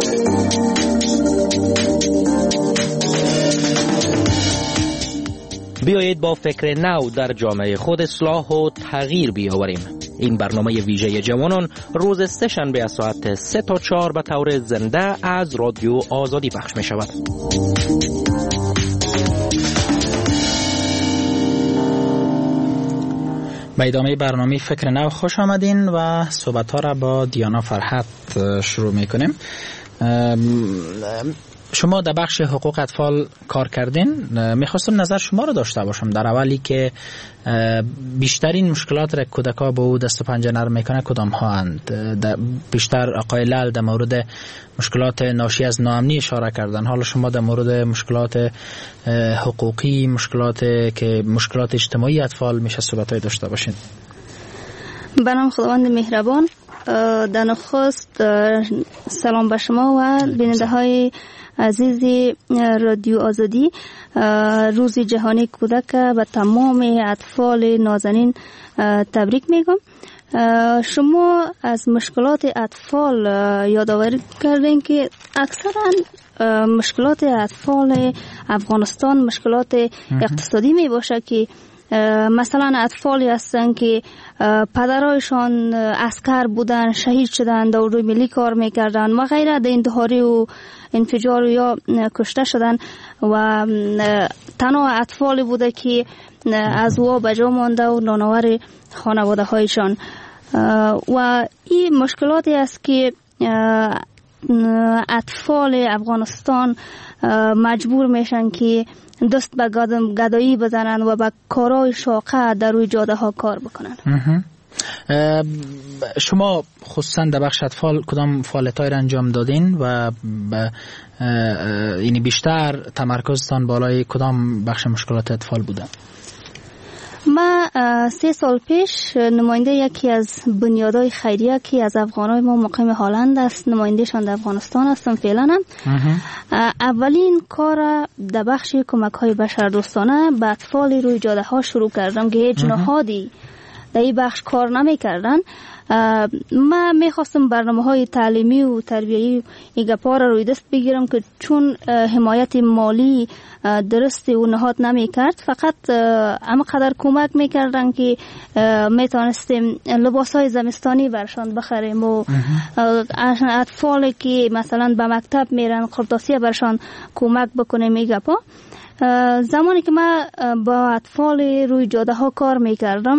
بیایید با فکر نو در جامعه خود اصلاح و تغییر بیاوریم. این برنامه ویژه جوانان روز سه شنبه از ساعت سه تا چهار به طور زنده از رادیو آزادی پخش می شود. به ادامه برنامه فکر نو خوش آمدین و صحبت ها را با دیانا فرحت شروع می کنیم. شما در بخش حقوق اطفال کار کردین، میخواستم نظر شما رو داشته باشم در اولی که بیشترین مشکلات را کودکا با او دست و پنجه نرم میکنه کدام ها اند؟ بیشتر آقای لال در مورد مشکلات ناشی از ناامنی اشاره کردن، حالا شما در مورد مشکلات حقوقی، مشکلات که مشکلات اجتماعی اطفال میشه صحبتای داشته باشین. به نام خداوند مهربان، در نخست سلام به شما و بیننده های عزیز رادیو آزادی. روز جهانی کودک به تمام اطفال نازنین تبریک میگم. شما از مشکلات اطفال یادآوری کردین که اکثرا مشکلات اطفال افغانستان مشکلات اقتصادی می باشه که مثلا اطفالی هستن که پدرایشان عسکر بودن، شهید شدن، در روی ملی کار میکردن و غیره، در انتحاری و انفجار یا کشته شدن و تنها اطفالی بوده که از وا بجا مانده و نانآور خانواده هایشان. و این مشکلاتی است که اطفال افغانستان مجبور میشن که دست به گدایی بزنن و به کارهای شاقه در روی جاده ها کار بکنن. شما خصوصا در بخش اطفال کدام فعالیت‌های را انجام دادین و یعنی بیشتر تمرکزتان بالای کدام بخش مشکلات اطفال بوده؟ ما سه سال پیش نماینده یکی از بنیادهای خیریه که از افغانای ما مقیم هلند است، نمایندهشان در افغانستان هستم فعلا هم. اولین کار در بخش کمک های بشردوستانه به اطفال روی جاده ها شروع کردم که هیچ نهادی در این بخش کار نمی کردن. ما میخواستم برنامه های تعلیمی و تربیه‌ای این گپا را روی دست بگیرم که چون حمایت مالی درستی و نهاد نمی کرد، فقط اما قدر کمک میکردن که میتونستیم لباس های زمستانی برشان بخریم و اطفالی که مثلا به مکتب میرن قرطاسی برشان کمک بکنیم این گپا. زمانی که ما با اطفال روی جاده ها کار میکردم،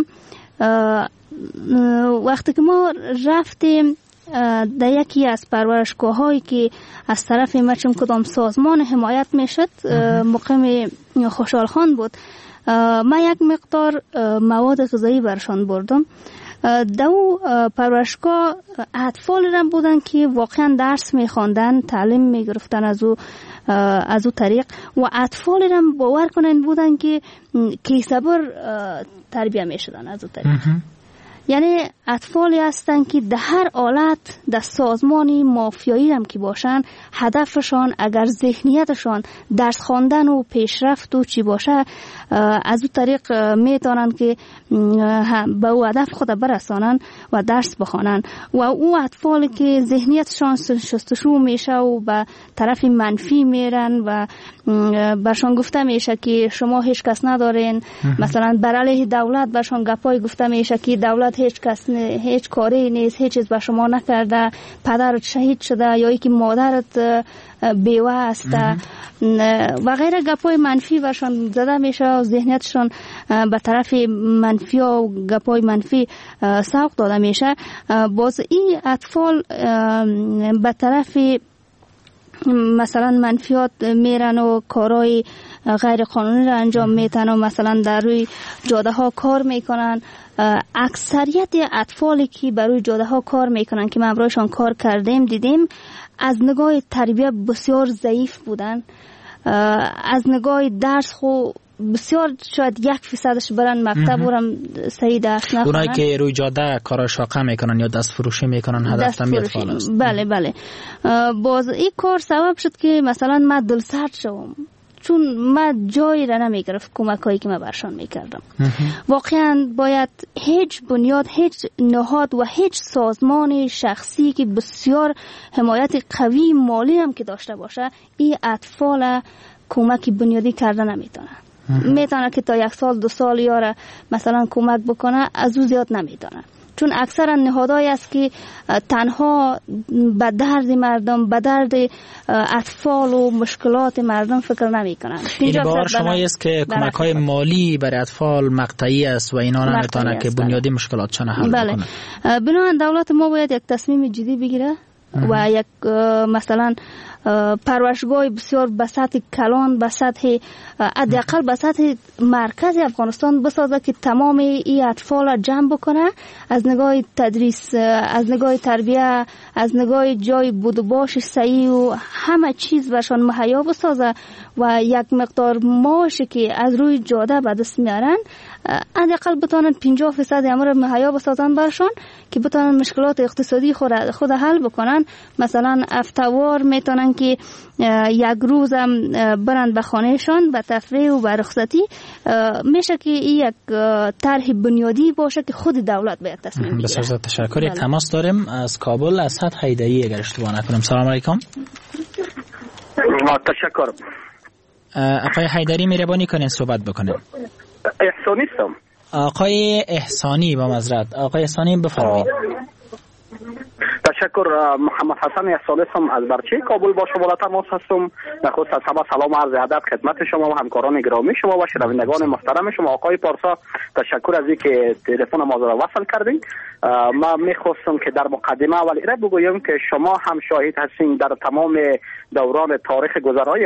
وقتی که ما رفتیم در یکی از پرورشگاه هایی که از طرف ما چون کدام سازمان حمایت میشد مقیم خوشحال خان بود، ما یک مقدار مواد غذایی برشان بردم. دو پرورشگاه اطفال را بودن که واقعا درس میخواندن، تعلیم میگرفتن از او از او طریق و اطفال را باور کنن بودن که کیسبر تربیه میشدن از او طریق. یعنی اطفالی هستن که در هر حالت در سازمانی مافیایی هم که باشن، هدفشان اگر ذهنیتشان درس خواندن و پیشرفت و چی باشه، از او طریق میتونن که به او هدف خود برسانن و درس بخوانن. و او اطفالی که ذهنیتشان شستشو میشه و به طرف منفی میرن و برشان گفته میشه که شما هیچ کس ندارین، مثلا بر علیه دولت برشان گپای گفته میشه که دولت هیچ کس نه، هیچ کاری نیست، هیچ چیز به شما نکرده، پدرت شهید شده یا که مادرت بیوه است و غیره گپای منفی برشان زده میشه و ذهنیتشان به طرف منفی و گپای منفی سوق داده میشه. باز این اطفال به طرف مثلا منفیات میرن و کارهای غیر قانونی را انجام میتن و مثلا در روی جاده ها کار میکنن. اکثریت اطفالی که بر روی جاده ها کار میکنن که ما برایشان کار کردیم دیدیم از نگاه تربیت بسیار ضعیف بودن. از نگاه درس خو بسیار شاید یک فیصدش برن مکتب ورم صحیح درس نخونن. اونایی که روی جاده کار شاقه میکنن یا دست فروشی میکنن هدف هم اطفال است. بله بله. باز این کار سبب شد که مثلا من دلسرد شوم، چون من جایی را نمیگرفت کمک هایی که من برشان میکردم. واقعا باید هیچ بنیاد، هیچ نهاد و هیچ سازمان شخصی که بسیار حمایت قوی مالی هم که داشته باشه این اطفال کمک بنیادی کرده نمیتونه. میتونه که تا یک سال دو سال یاره مثلا کمک بکنه، از او زیاد نمیتونه، چون اکثرا نهادهایی است که تنها به درد مردم، به درد اطفال و مشکلات مردم فکر نمی کنند. این بار شما است که کمک های مالی برای اطفال مقطعی است و اینا نمیتونه که بنیادی مشکلاتشان حل بله. بکنه. بنابراین دولت ما باید یک تصمیم جدی بگیره و یک مثلا پرورشگاه بسیار به سطح کلان، به سطح حداقل به سطح مرکز افغانستان بسازه که تمام این اطفال را جمع بکنه، از نگاه تدریس، از نگاه تربیه، از نگاه جای بود و باش صحیح و همه چیز برشان مهیا بسازه و یک مقدار معاشی که از روی جاده به دست میارن حداقل بتونن پنجاه درصد امر مهیا بسازن برشان که بتونن مشکلات اقتصادی خود خود حل بکنن. مثلا افتوار میتونن که یک روز هم برند به خانهشان به تفریح و به رخصتی. میشه که این یک طرح بنیادی باشه که خود دولت باید تصمیم بگیره. بسیار تشکر. یک تماس داریم از کابل، از حد حیدری اگر اشتباه نکنم. سلام علیکم. تشکر. آقای حیدری مهربانی کنین صحبت بکنین. احسانی هستم. آقای احسانی با معذرت. آقای احسانی بفرمایید. تشکر. محمد حسن احسانی هستم از برچه کابل با شما تماس هستم. نخست از همه سلام عرض ادب خدمت شما و همکاران گرامی شما و شنوندگان محترم شما. آقای پارسا تشکر از اینکه تلفن ما را وصل کردین. ما میخواستم که در مقدمه اول ایره بگویم که شما هم شاهد هستین در تمام دوران تاریخ گذرای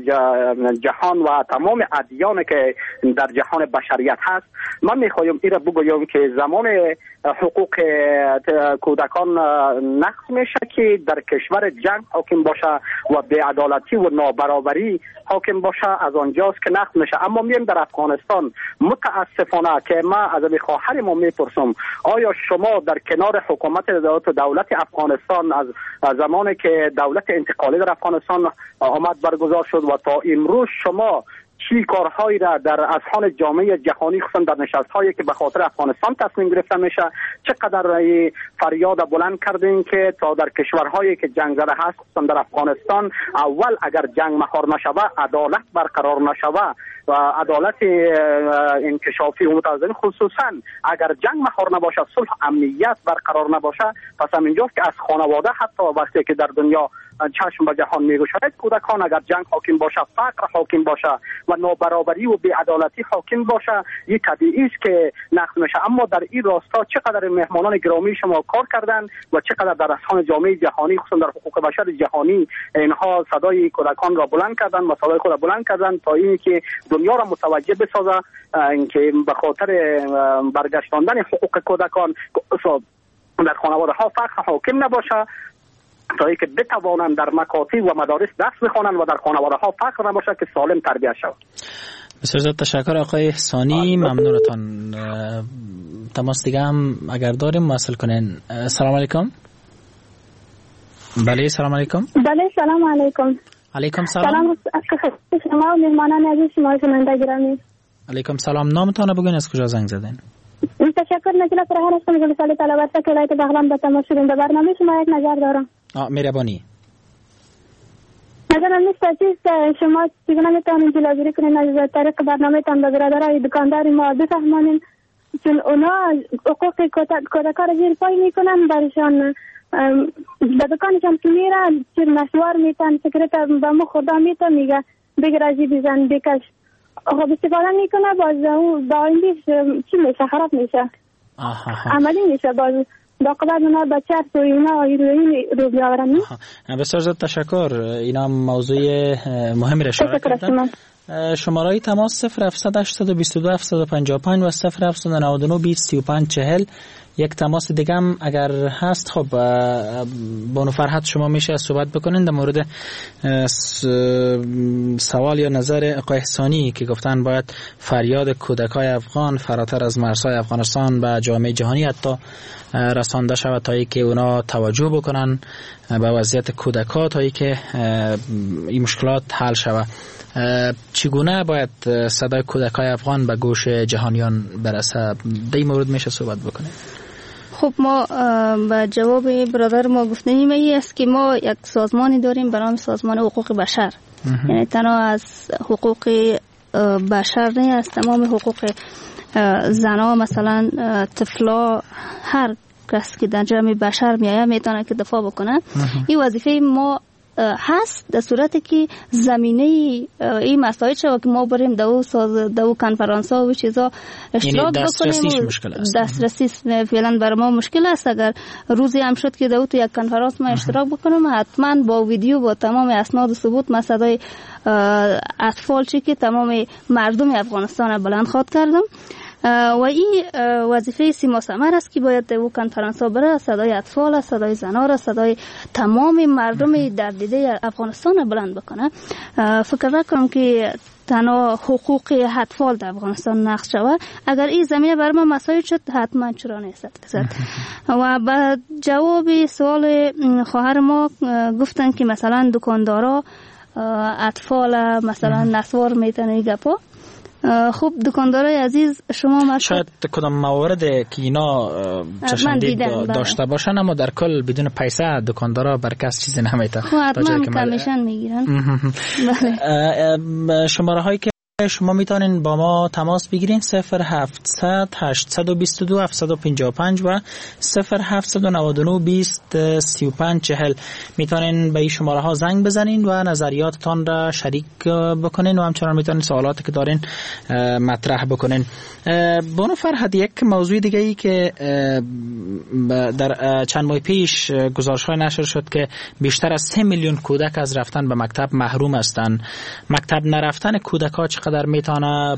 جهان و تمام ادیان که در جهان بشریت هست. من میخوایم ایره بگویم که زمان حقوق کودکان نقض میشه که در کشور جنگ حاکم باشه و بی‌عدالتی و نابرابری حاکم باشه، از آنجاست که نقض میشه. اما میایم در افغانستان متاسفانه که ما از خواهر ما میپرسم آیا شما در کنار حکومت دولت افغانستان از زمانی که دولت انتقالی در افغانستان آمد برگزار شد و تا امروز شما چی کارهایی را در اذهان جامعه جهانی خصوصا در نشست‌هایی که به خاطر افغانستان تصمیم گرفته میشه چقدر فریاد بلند کردین که تا در کشورهایی که جنگ زده هست خصوصا در افغانستان اول اگر جنگ مهار نشوه، عدالت برقرار نشوه و عدالت انکشافی و متوازن، خصوصا اگر جنگ مهار نباشه، صلح امنیت برقرار نباشه، پس همینجاست که از خانواده حتی وقتی که در دنیا چشم به جهان میگشاید کودکان اگر جنگ حاکم باشه، فقر حاکم باشه و نابرابری و بی‌عدالتی حاکم باشه، این طبیعی است که نقض میشه. اما در این راستا چقدر مهمانان گرامی شما کار کردن و چقدر در اذهان جامعه جهانی خصوصا در حقوق بشر جهانی اینها صدای کودکان را بلند کردن و صدای خود را بلند کردن تا اینی که دنیا را متوجه بسازه اینکه به خاطر برگشتاندن حقوق کودکان در خانواده ها فقر حاکم نباشه، تا اینکه بتوانند در مکاتب و مدارس درس بخوانند و در خانواده ها فقر نباشه که سالم تربیت شود. بسیار زیاد تشکر آقای احسانی، ممنونتان. تماس دیگه هم اگر داریم موصل کنین. سلام علیکم. بله سلام علیکم. بله سلام علیکم. علیکم سلام. سلام شما و مهمانان عزیز شما شنونده گرامی. علیکم سلام. نامتان بگوین، از کجا زنگ زدین؟ تشکر. نجلا فرهان هستم، جلسه طلبات که ولایت بغلان به تماس شدیم. به برنامه شما یک نظر دارم. آ مهربانی. نظرم نیست چیز شما چگونه میتونید جلوگیری کنید از طریق برنامه تان به برادرای دکاندار ما بفهمانید، چون اونا حقوق کودکان را زیر پای میکنن، برشان به دکانشان که میرن چیر نشوار میتن، سکرت به مو خدا میتن میگه بگر ازی بزن بکش، خب استفاده میکنه، باز با آیندیش چی میشه؟ خراب میشه، عملی میشه، باز باقبت اونا بچه تو اینا ایروین رو بیاورن. بسیار زیاد تشکر. اینا موضوع مهمی را اشاره کردن. شماره تماس صفر هفتصد هشتصد و بیست و دو هفتصد و پنجاه و پنج و صفر هفتصد و نود و نه بیست سی و پنج چهل یک تماس دیگه هم اگر هست. خب بانو فرحت شما میشه صحبت بکنین در مورد سوال یا نظر آقای احسانی که گفتن باید فریاد کودکای افغان فراتر از مرزهای افغانستان به جامعه جهانی حتی رسانده شود تا اینکه اونا توجه بکنن به وضعیت کودکا تا اینکه این مشکلات حل شود. چگونه باید صدای کودکای افغان به گوش جهانیان برسه؟ در این مورد میشه صحبت بکنیم. خب ما به جواب برادر ما گفتنیم ای است که ما یک سازمانی داریم به نام سازمان حقوق بشر. یعنی تنها از حقوق بشر نه، از تمام حقوق زنا، مثلا طفلا، هر کس که در جمع بشر میایه میتونه که دفاع بکنه. این وظیفه ما هست در صورتی که زمینه این مسائل شد که ما بریم دو ساز دو کنفرانس ها و چیزا اشتراک بکنیم. دسترسی فعلا برای ما مشکل است. اگر روزی هم شد که دو تو یک کنفرانس ما اشتراک بکنم، حتما با ویدیو با تمام اسناد و ثبوت ما صدای اطفال چی که تمام مردم افغانستان بلند خواد کردم. و این وظیفه سیما ثمر است که باید او کنفرانس ها بره صدای اطفال، صدای زنا را، صدای تمام مردم در دیده افغانستان بلند بکنه. فکر نکنم که تنها حقوق اطفال در افغانستان نقض شود. اگر این زمینه بر ما مسائل شد حتما چرا نیست. و با جواب سوال خواهر ما گفتن که مثلا دکاندارا اطفال مثلا نسوار میتونه گپا. خب دکاندارای عزیز شما مثلا شاید کدام موارد که اینا چشمدید داشته باشن، اما در کل بدون پیسه دکاندارا بر کس چیزی نمیتن. خب حتما کمیشن میگیرن. شماره هایی که شما میتونین با ما تماس بگیرین صفر هفتصد هشتصد و بیست و دو هفتصد و پنجاه و پنج و صفر هفتصد و نود و نه بیست سی و پنج چهل. میتونین به این شماره ها زنگ بزنین و نظریاتتان را شریک بکنین و همچنان میتونین سوالاتی که دارین مطرح بکنین. بانو فرحت، یک موضوع دیگه ای که در چند ماه پیش گزارش‌های نشر شد که بیشتر از سه میلیون کودک از رفتن به مکتب محروم هستند. مکتب نرفتن کودک‌ها چقدر میتونه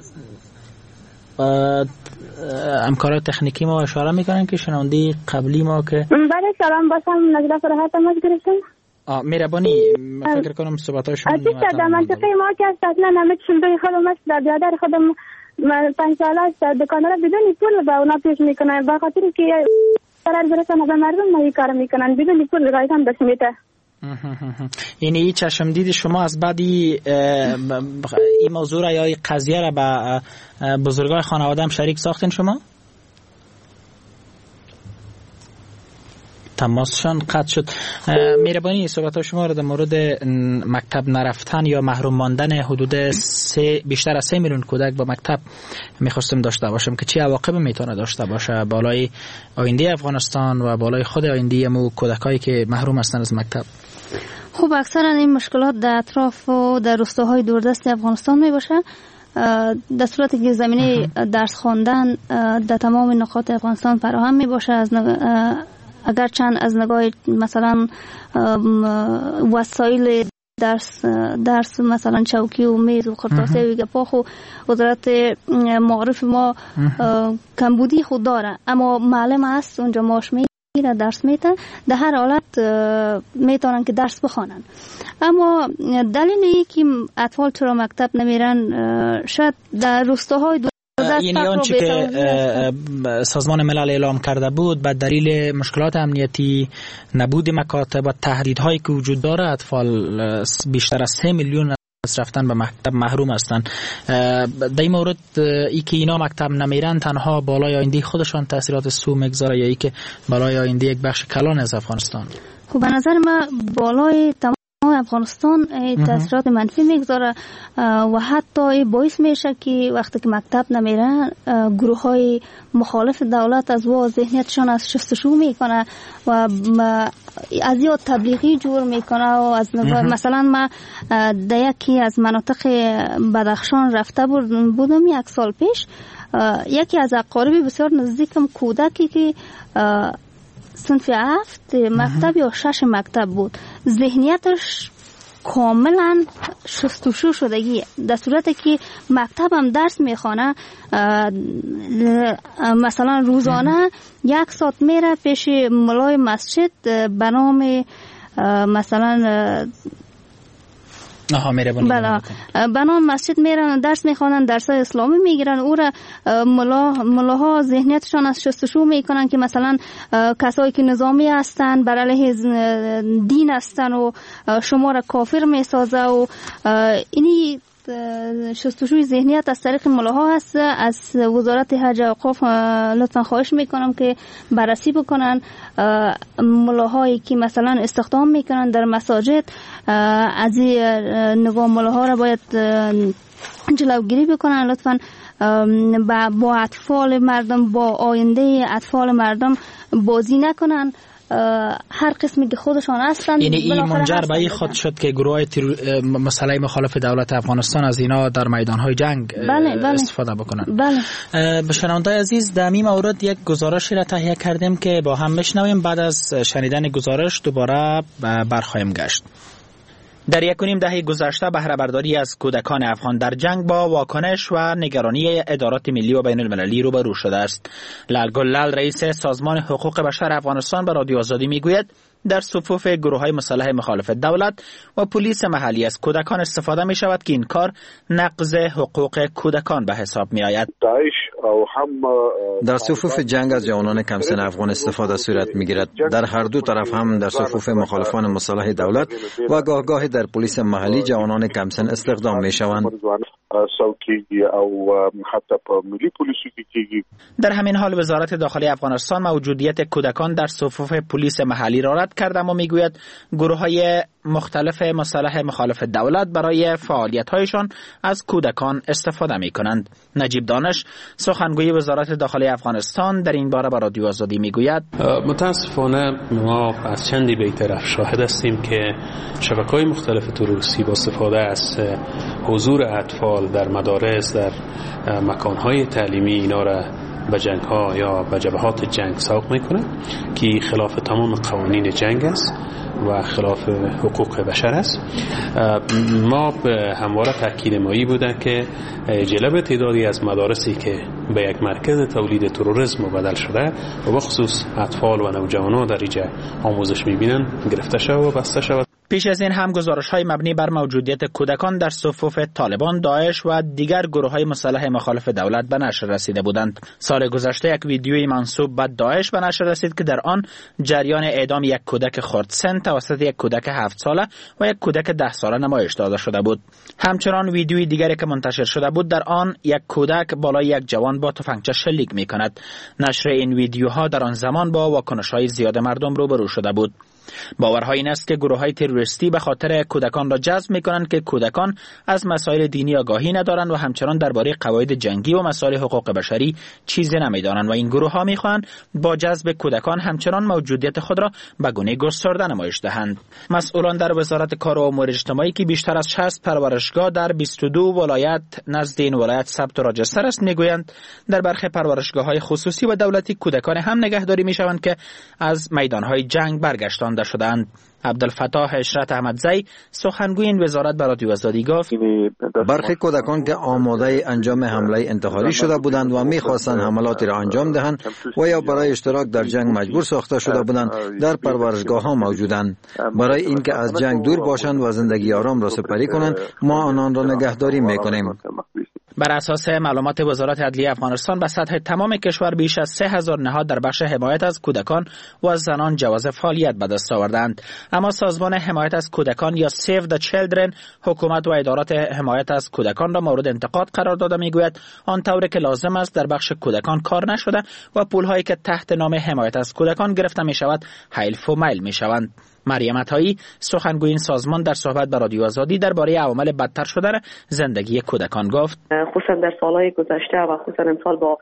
همکارای تکنیکی ما اشاره میکنن که شنوندی قبلی ما که بله سلام باشم نجلا فرحت ما گرفتم. آ میربانی فکر کنم صحبت‌های شما اصلا در منطقه ما که اصلا نمیتونم به خودم در بیادر خودم پنج ساله است دکاندارا بدون پول به اونا پیش میکنن، به خاطر که قرار برسن به مردم ما این کار میکنن بدون پول رایتان دست میده. یعنی چشمدید شما از بعدی این موضوع را یا این قضیه را به بزرگای خانواده هم شریک ساختین شما؟ تماسشان قطع شد. مهربانی صحبت شما را در مورد مکتب نرفتن یا محروم ماندن حدود سه بیشتر از سه میلیون کودک با مکتب میخواستم داشته باشم که چی عواقب میتونه داشته باشه بالای آینده افغانستان و بالای خود آینده مو کودکایی که محروم هستند از مکتب. خب اکثرا این مشکلات در اطراف و در روستاهای دوردست افغانستان می باشه. در صورتی که زمینه درس خواندن در تمام نقاط افغانستان فراهم می باشه، از نگ... اگر چند از نگاه مثلا وسایل درس درس مثلا چوکی و میز و خرطاسی و گپا خو وزارت معارف ما کمبودی خود داره، اما معلم هست اونجا ماش می را درس میتن، در هر حالت میتونن که درس بخوانن. اما دلیل ای که اطفال چرا مکتب نمیرن شاید در روستاهای دو یعنی آنچه که سازمان ملل اعلام کرده بود به دلیل مشکلات امنیتی، نبود مکاتب و تهدیدهایی که وجود داره اطفال بیشتر از سه میلیون از رفتن به مکتب محروم هستند. در این مورد ای که اینا مکتب نمیرن تنها بالای آینده خودشان تاثیرات سو میگذاره یا ای که بالای آینده یک بخش کلان از افغانستان؟ خب به نظر من بالای تمام افغانستان تاثیرات منفی میگذاره و حتی باعث میشه که وقتی که مکتب نمیرن گروه های مخالف دولت از و ذهنیتشان از شستشو میکنه و از یاد تبلیغی جور میکنه و از مثلا ما در یکی از مناطق بدخشان رفته بودم یک سال پیش، یکی از اقاربی بسیار نزدیکم کودکی که صنف هفت مکتب یا شش مکتب بود، ذهنیتش کاملا شستشو شدگی، در صورتی که مکتب هم درس میخوانه، مثلا روزانه یک ساعت میره پیش ملای مسجد به نام مثلا آها میره بله به نام مسجد میرن درس میخوانن، درس اسلامی میگیرن. او را ملا ملاها ذهنیتشان از شستشو میکنن که مثلا کسایی که نظامی هستن بر علیه دین هستن و شما را کافر میسازه و اینی شستشوی ذهنیت از طریق ملاها هست. از وزارت حج و اوقاف لطفا خواهش میکنم که بررسی بکنن ملاهایی که مثلا استخدام میکنن در مساجد، از این نوع ملاها را باید جلوگیری بکنن. لطفا با اطفال مردم، با آینده اطفال مردم بازی نکنن. هر قسمی که خودشان هستند. یعنی این منجر به این خود شد که گروه مسئله مخالف دولت افغانستان از اینا در میدانهای جنگ بله، بله. استفاده بکنن. بله. به شنوندگان عزیز در این مورد یک گزارشی را تهیه کردیم که با هم بشنویم. بعد از شنیدن گزارش دوباره برخواهیم گشت. در یک و نیم دهه گذشته بهره برداری از کودکان افغان در جنگ با واکنش و نگرانی ادارات ملی و بین المللی روبرو شده است. لالگل لال رئیس سازمان حقوق بشر افغانستان به رادیو آزادی میگوید در صفوف گروه‌های مسلح مخالف دولت و پلیس محلی از کودکان استفاده می شود که این کار نقض حقوق کودکان به حساب می آید. در صفوف جنگ از جوانان کمسن افغان استفاده صورت می گیرد. در هر دو طرف هم در صفوف مخالفان مسلح دولت و گاه گاه در پلیس محلی جوانان کمسن استخدام می شوند. در همین حال وزارت داخلی افغانستان موجودیت کودکان در صفوف پلیس محلی را رد کرده و میگوید گروه‌های مختلف مسلح مخالف دولت برای فعالیت‌هایشان از کودکان استفاده می‌کنند. نجیب دانش سخنگوی وزارت داخلی افغانستان در این باره به رادیو آزادی میگوید متاسفانه ما از چندی بی‌طرف شاهد هستیم که شبکه‌های مختلف تروریستی با استفاده از حضور اطفال در مدارس، در مکان‌های تعلیمی اینا را به جنگ‌ها یا به جبهات جنگ سوق می‌کنه که خلاف تمام قوانین جنگ است و خلاف حقوق بشر است. ما به همواره تاکید مایی بوده که جلب تعدادی از مدارسی که به یک مرکز تولید تروریسم بدل شده و بخصوص اطفال و نوجوانان در اینجا آموزش می‌بینن گرفته شود و بسته شود. پیش از این هم گزارش‌های مبنی بر موجودیت کودکان در صفوف طالبان، داعش و دیگر گروه‌های مسلح مخالف دولت به نشر رسیده بودند. سال گذشته یک ویدیوی منسوب به داعش به نشر رسید که در آن جریان اعدام یک کودک خردسن توسط یک کودک هفت ساله و یک کودک ده ساله نمایش داده شده بود. همچنان ویدیوی دیگری که منتشر شده بود در آن یک کودک بالای یک جوان با تفنگچه شلیک می‌کند. نشر این ویدیوها در آن زمان با واکنش‌های زیاد مردم روبرو شده بود. باورها این است که گروه‌های تروریستی به خاطر کودکان را جذب می‌کنند که کودکان از مسائل دینی آگاهی ندارند و همچنان درباره قواعد جنگی و مسائل حقوق بشری چیزی نمی‌دانند و این گروه‌ها می‌خواهند با جذب کودکان همچنان موجودیت خود را به گونه گسترده نمایش دهند. مسئولان در وزارت کار و امور اجتماعی که بیشتر از شصت پرورشگاه در بیست و دو ولایت نزد این ولایت ثبت و راجستر است می‌گویند در برخی پرورشگاه‌های خصوصی و دولتی کودکان هم نگهداری می‌شوند که از میدان‌های جنگ برگشتند شدند. عبدالفتاح اشرت احمدزی سخنگوی این وزارت به رادیو آزادی گفت برخی کودکان که آماده انجام حمله انتحاری شده بودند و می‌خواستند حملاتی را انجام دهند و یا برای اشتراک در جنگ مجبور ساخته شده بودند در پرورشگاه‌ها موجودند. برای اینکه از جنگ دور باشند و زندگی آرام را سپری کنند ما آنان را نگهداری می‌کنیم. بر اساس معلومات وزارت عدلیه افغانستان به سطح تمام کشور بیش از سه هزار نهاد در بخش حمایت از کودکان و از زنان جواز فعالیت به دست آوردند. اما سازمان حمایت از کودکان یا Save the Children حکومت و ادارات حمایت از کودکان را مورد انتقاد قرار داده میگوید آنطوری که لازم است در بخش کودکان کار نشده و پولهایی که تحت نام حمایت از کودکان گرفته می شود حیف و میل می شوند. مریم عطایی سخنگوی این سازمان در صحبت با رادیو آزادی درباره عوامل بدتر شدن زندگی کودکان گفت خصوصا در سالهای گذشته و خصوصا امسال با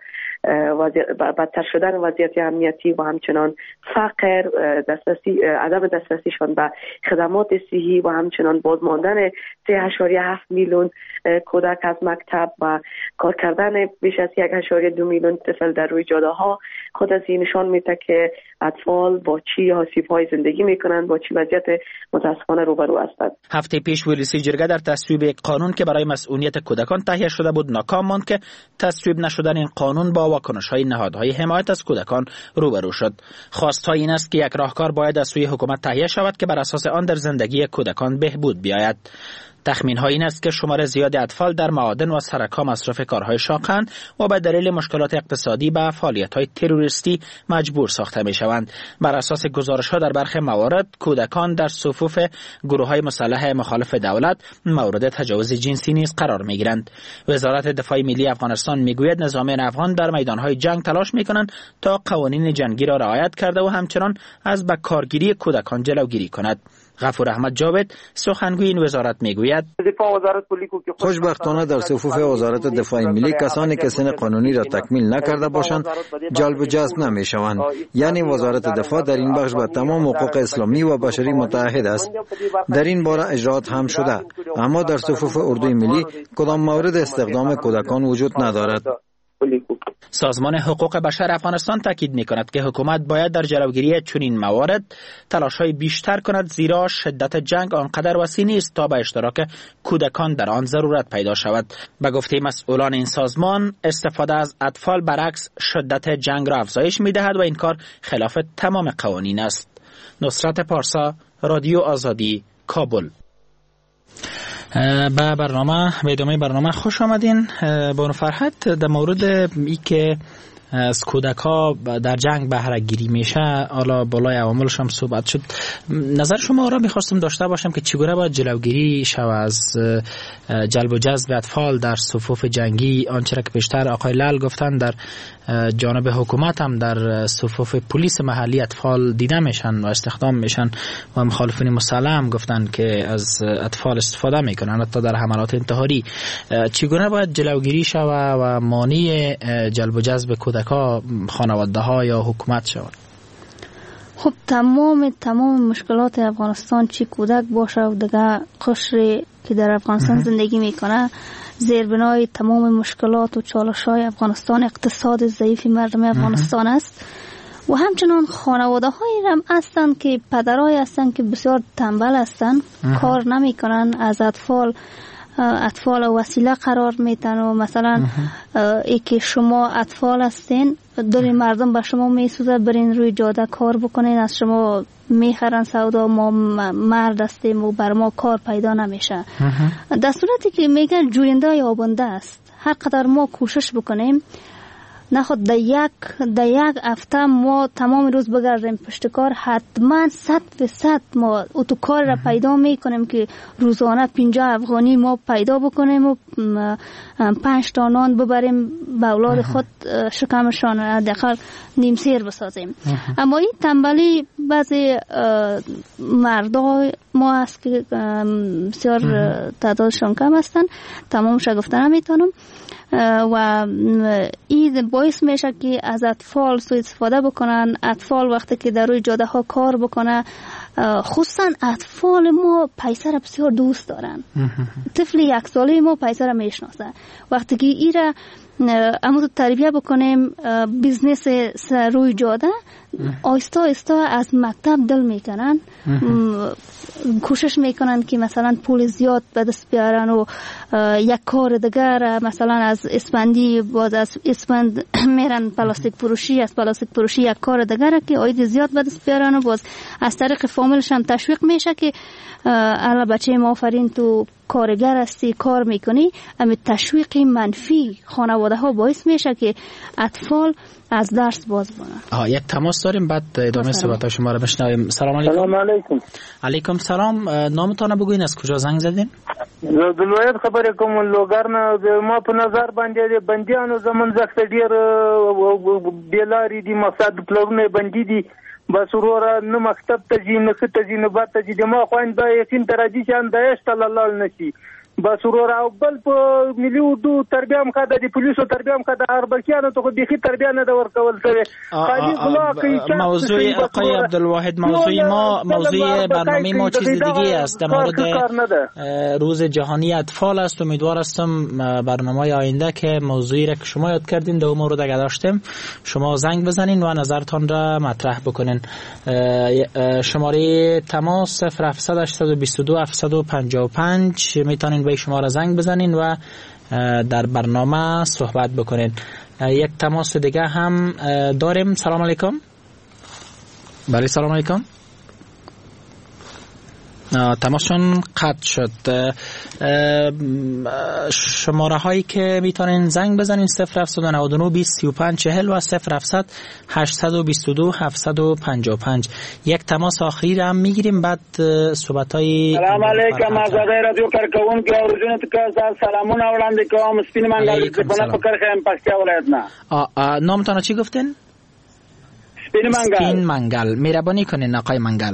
بدتر شدن وضعیت امنیتی و همچنان فقر، دسترسی عدم دسترسیشان به خدمات صحی و همچنان بازماندن سه اشاریه هفت میلیون کودک از مکتب و کار کردن بیش از یک اشاریه دو میلیون طفل در روی جاده ها خود از این نشان میده که اطفال با چی آسیب‌های زندگی میکنند، با چی وضعیت متاسفانه روبرو هستند. هفته پیش ویلسی جرگه در تصویب قانون که برای مسئولیت کودکان تهیه شده بود ناکام ماند که تصویب نشدن این قانون با واکنش‌های نهادهای حمایت از کودکان روبرو شد. خواست‌ها این است که یک راهکار باید از سوی حکومت تهیه شود که بر اساس آن در زندگی کودکان بهبود بیاید. تخمین ها این است که شمار زیاد اطفال در معادن و سرک‌ها مصرف کارهای شاق‌اند و به دلیل مشکلات اقتصادی به فعالیت‌های تروریستی مجبور ساخته می‌شوند. بر اساس گزارش‌ها در برخی موارد کودکان در صفوف گروه‌های مسلح مخالف دولت مورد تجاوز جنسی نیز قرار می‌گیرند. وزارت دفاع ملی افغانستان می‌گوید نظامیان افغان در میدان‌های جنگ تلاش می‌کنند تا قوانین جنگی را رعایت کرده و همچنان از به کارگیری کودکان جلوگیری کند. غفور احمد جاوید سخنگوی این وزارت میگوید خوشبختانه در صفوف وزارت دفاع ملی کسانی که سن قانونی را تکمیل نکرده باشند جلب و جذب نمیشوند. یعنی وزارت دفاع در این بخش با تمام حقوق اسلامی و بشری متحد است. در این باره اجرات هم شده، اما در صفوف اردوی ملی کدام مورد استخدام کودکان وجود ندارد. سازمان حقوق بشر افغانستان تاکید می‌کند که حکومت باید در جلوگیری چنین موارد تلاش‌های بیشتر کند، زیرا شدت جنگ آنقدر وسیع نیست تا به اشتراک کودکان در آن ضرورت پیدا شود. به گفته مسئولان این سازمان، استفاده از اطفال برعکس شدت جنگ را افزایش می‌دهد و این کار خلاف تمام قوانین است. نصرت پارسا، رادیو آزادی، کابل. به برنامه به ادامه برنامه خوش آمدین. بانو فرحت، در مورد ای که از کودک‌ها در جنگ بهره گیری میشه، حالا بالای عواملش هم صحبت شد، نظر شما را میخواستم داشته باشم که چگونه باید جلوگیری شود از جلب و جذب اطفال در صفوف جنگی؟ آنچه را که بیشتر آقای لال گفتن در جانب حکومت هم در صفوف پلیس محلی اطفال دیده میشن و استخدام میشن و مخالفین مسلح هم گفتن که از اطفال استفاده میکنن حتی در حملات انتحاری. چگونه باید جلوگیری شود و مانع جلب و جذب کودک‌ها خانواده ها یا حکومت شود؟ خب تمام تمام مشکلات افغانستان، چی کودک باشه و دیگه قشری که در افغانستان زندگی میکنه، زیربنای تمام مشکلات و چالش‌های افغانستان اقتصاد ضعیف مردم افغانستان است. و همچنان خانواده هایی هم هستند که پدرای هستند که بسیار تنبل هستند، کار نمی کنن، از اطفال اطفال وسیله قرار میتن و مثلا ای که شما اطفال هستین، داری مردم به شما میسوزه برین روی جاده کار بکنین، از شما میخرن سودا، ما مرد هستیم و بر ما کار پیدا نمیشه. در صورتی که میگن جوینده یا آبنده است، هر قدر ما کوشش بکنیم نخود در یک در یک هفته ما تمام روز بگردیم پشت کار، حتما صد فیصد ما اتوکار را پیدا میکنیم که روزانه پنجاه افغانی ما پیدا بکنیم و پنج تا نان ببریم به اولاد خود شکمشان حداقل نیم سیر بسازیم. اما این تنبلی بعضی مردای ما هست که بسیار تعدادشان کم هستن، تمامش گفتن نمیتونم، و این باعث میشه که از اطفال سوء استفاده بکنن. اطفال وقتی که در روی جاده ها کار بکنه، خصوصا اطفال ما پیسه را بسیار دوست دارن. طفل یک ساله ما پیسه را میشناسه. وقتی که این را اما تربیه بکنیم بیزنس روی جاده، آیستا آیستا از مکتب دل میکنن، کوشش میکنن که مثلا پول زیاد به دست بیارن و یک کار دیگر مثلا از اسپندی باز از اسپند میرن پلاستیک فروشی، از پلاستیک فروشی یک کار دیگر که آید زیاد به دست بیارن و باز از طریق فامیلش هم تشویق میشه که الا بچه ما آفرین تو کارگر هستی، کار میکنی. اما تشویق منفی خانواده ها باعث میشه که اطفال از درس باز بانن. ها یک تماس داریم، بعد ادامه صحبت شما رو بشنویم. سلام علیکم. سلام علیکم. علیکم سلام. نامتون بگوین، از کجا زنگ زدین؟ زه د لوید خبرې کوم لوګرنه. ما په نظر باندې بندیانو زمون زخت ډیر بیلاری دي، مقصد پلرونه بندي دي، بس وروره نه مکتب ته ځي نه ښه ته ځي نه بد ته ځي. د ما خویند دا یقین ته راځي چې اندایش ته لاړ نه شي. بس ورور او بل په ملي اردو تربیه هم کده د پولیسو تربیه هم کده اربکیانو ته خو بيخي تربیه نه د ورکول شوی خالي بلاک موضوع آقای عبدالواحد موضوع ما موضوع برنامه ما چیز دیگه است در مورد روز جهانی اطفال است. امیدوار هستم برنامه آینده که موضوعی را که شما یاد کردین در مورد اگه داشتیم شما زنگ بزنین و نظرتان را مطرح بکنین. شماره تماس صفر هفتصد هشتصد و بیست و دو هفتصد و پنجاه و پنج میتونین به شما را زنگ بزنین و در برنامه صحبت بکنین. یک تماس دیگه هم داریم. سلام علیکم. بله سلام علیکم. تماسشون قطع شد. شماره هایی که میتونین زنگ بزنین صفر هفتصد و نود و نه بیست سی و پنج چهل و صفر هفتصد هشتصد و بیست و دو هفتصد و پنجاه و پنج. یک تماس آخری را هم میگیریم بعد صحبت های. سلام علیکم آزاده رادیو کارکون که اورجون تک سلامونه وړاندې کوم. سپین منګل د په پکر خیم پکتیا ولایت نه. نامتون چی گفتین؟ سپین منګل. سپین منګل. مهربانی کنین آقای منګل.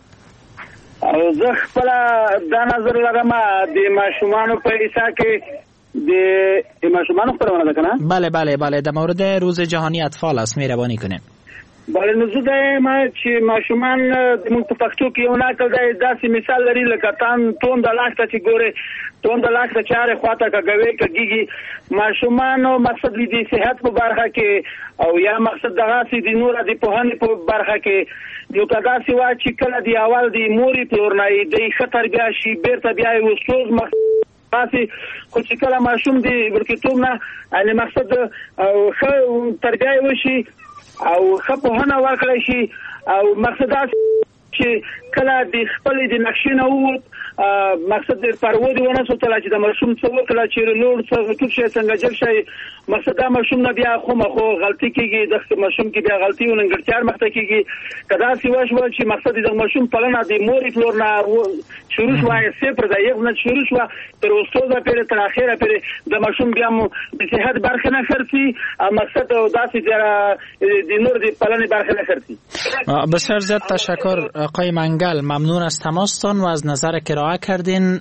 او زه خپل دا نظر لرم د ماشومانو په حصہ کې د ماشومانو پرونه ده کنه. بله بله بله در مورد روز جهانی اطفال است. مهربانی کنین. بله نو زه دا ما چې ماشومان موږ په پښتو کې یو نقل دی داسې مثال لري لکه تان تون د لاس ته چې ګوره تون د لاس ته چاره خواته کګوي کګيږي ماشومانو مقصد دې صحت په برخه کې او یا مقصد دغه سي د نور د پوهنې په برخه کې یو کدا سی وا چې کله دی اول دی موري پلورنای دی خطر بیا شي بیرته بیا یو سوز مخاسي خو چې کله ماشوم دی ورکیتوم نه ان مقصد او خو تربیه وشي او خو په هنه ورکړی شي او مقصد دا چې کله د خپل د نقشینه وو مقصد د پرودي ونه سوتل چې د ماشوم څو کله چې لوړ څو ټول شي څنګه جل شي مقصد دا ماشوم نه بیا خو مخو غلطي کیږي د ماشوم کې بیا غلطي ونګړتیار مخته کیږي کدا سی واش ول چې مقصد د ماشوم پلنه د موري فلور نه شروع شوه صفر د یو نه شروع شوه تر اوسه پرې تر اخره پرې د ماشوم بیا مو د صحت برخه نه خرسي مقصد دا چې د نور د پلنه برخه نه خرسي. بسیار زیاد تشکر آقای منگل. ممنون از تماستان و از نظر که ارائه کردین.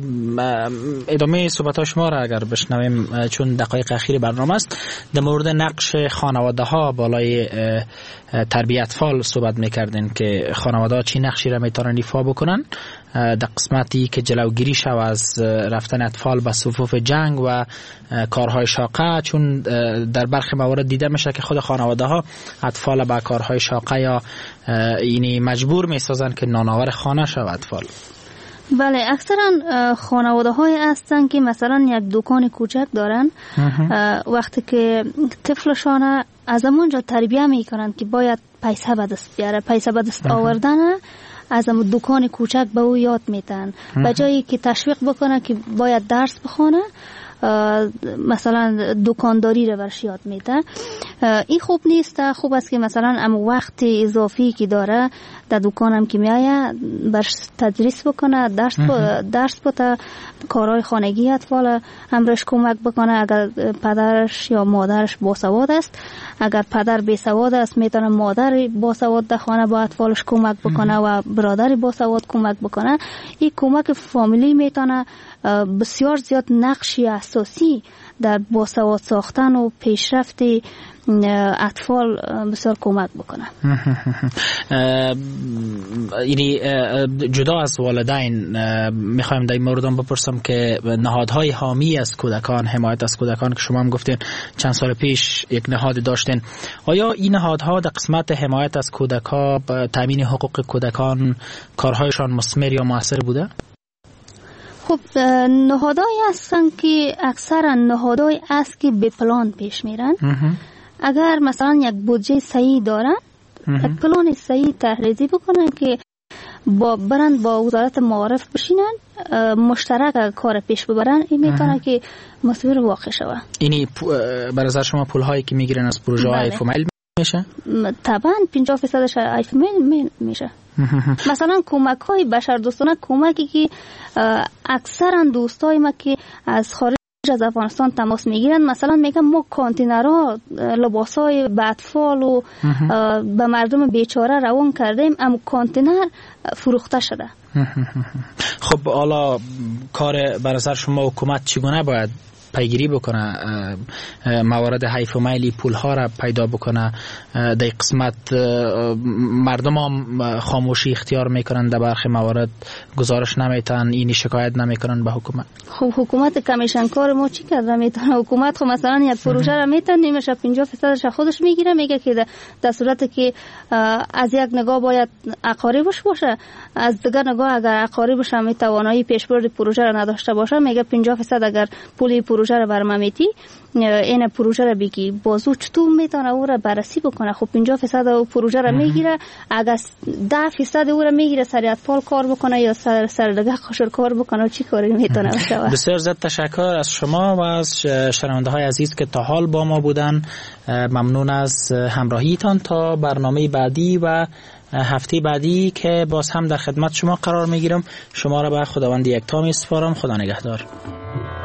ادامه صحبت شما را اگر بشنویم چون دقایق اخیر برنامه است در مورد نقش خانواده ها بالای تربیت اطفال صحبت میکردین که خانواده ها چی نقشی را میتونن ایفا بکنن در قسمتی که جلوگیری شو از رفتن اطفال به صفوف جنگ و کارهای شاقه، چون در برخی موارد دیده میشه که خود خانواده ها اطفال به کارهای شاقه یا اینی مجبور میسازن که نانآور خانه شو اطفال. بله، اکثرا خانواده های هستن که مثلا یک دکان کوچک دارن. وقتی که طفلشان از همونجا تربیه میکنن که باید پیسه به دست بیاره، پیسه به دست آوردن از همون دکان کوچک به او یاد میتن، به جایی که تشویق بکنه که باید درس بخونه مثلا دکانداری رو برش یاد میده. این خوب نیست. خوب است که مثلا ام وقت اضافی که داره در دکانم که میایه برش تدریس بکنه، درس با درس بوده، کارهای خانگی اطفال امرش کمک بکنه. اگر پدرش یا مادرش باسواد است، اگر پدر بیسواد است میتونه مادر باسواد در خانه با اطفالش کمک بکنه و برادر باسواد کمک بکنه. این کمک فامیلی میتونه بسیار زیاد نقشی اساسی در باسواد ساختن و پیشرفت اطفال بسیار کمک بکنه. یعنی جدا از والدین میخوایم در این مورد هم بپرسم که نهادهای حامی از کودکان، حمایت از کودکان که شما هم گفتین چند سال پیش یک نهاد داشتین، آیا این نهادها در قسمت حمایت از کودکان، تامین حقوق کودکان کارهایشان مثمر یا موثر بوده؟ خب نهادهایی هستن که اکثرا نهادهایی است که به پلان پیش میرن. اگر مثلا یک بودجه صحیح دارن، یک پلان صحیح طرحریزی بکنن که با برند با وزارت معارف بشینن، مشترک کار پیش ببرن، این میتونه که مثمر واقع شود. اینی به نظر شما پول هایی که میگیرن از پروژه های فامیل میشه؟ طبعا پنجاه درصدش ایفمیل میشه. مثلا کمک های بشر دوستانه، کمکی که اکثرا دوستای ما که از خارج از افغانستان تماس میگیرن، مثلا میگن ما کانتینرها لباسای به اطفال و به مردم بیچاره روان کردیم، اما کانتینر فروخته شده. خب حالا کار بر اثر شما حکومت چگونه باید پیگیری بکنه موارد حیف و میلی پول ها را پیدا بکنه؟ در قسمت مردم هم خاموشی اختیار میکنن، در برخی موارد گزارش نمیتن، اینی شکایت نمیکنن به حکومت. خب حکومت کمیشن کار ما چی کرده میتونه؟ حکومت خب مثلا یک پروژه را میتن نیمش پنجاه درصدش خودش میگیره، میگه که در صورتی که از یک نگاه باید اقاربش باشه، از دیگر نگاه اگر اقاربش هم توانایی پیشبرد پروژه را نداشته باشه، میگه پنجاه درصد اگر پولی پروژه را برام میتی این پروژه را بگی بازو چطور میتونه او را بررسی بکنه؟ خب پنجاه درصد او پروژه را میگیره، اگر ده درصد او را میگیره سر اطفال کار بکنه یا سر سر دیگه قشر کار بکنه، چی کاری میتونه بشه؟ بسیار زیاد تشکر از شما و از شنونده های عزیز که تا حال با ما بودن. ممنون از همراهیتان. تا برنامه بعدی و هفته بعدی که باز هم در خدمت شما قرار میگیرم، شما را به خداوند یکتا میسپارم. خدا نگهدار.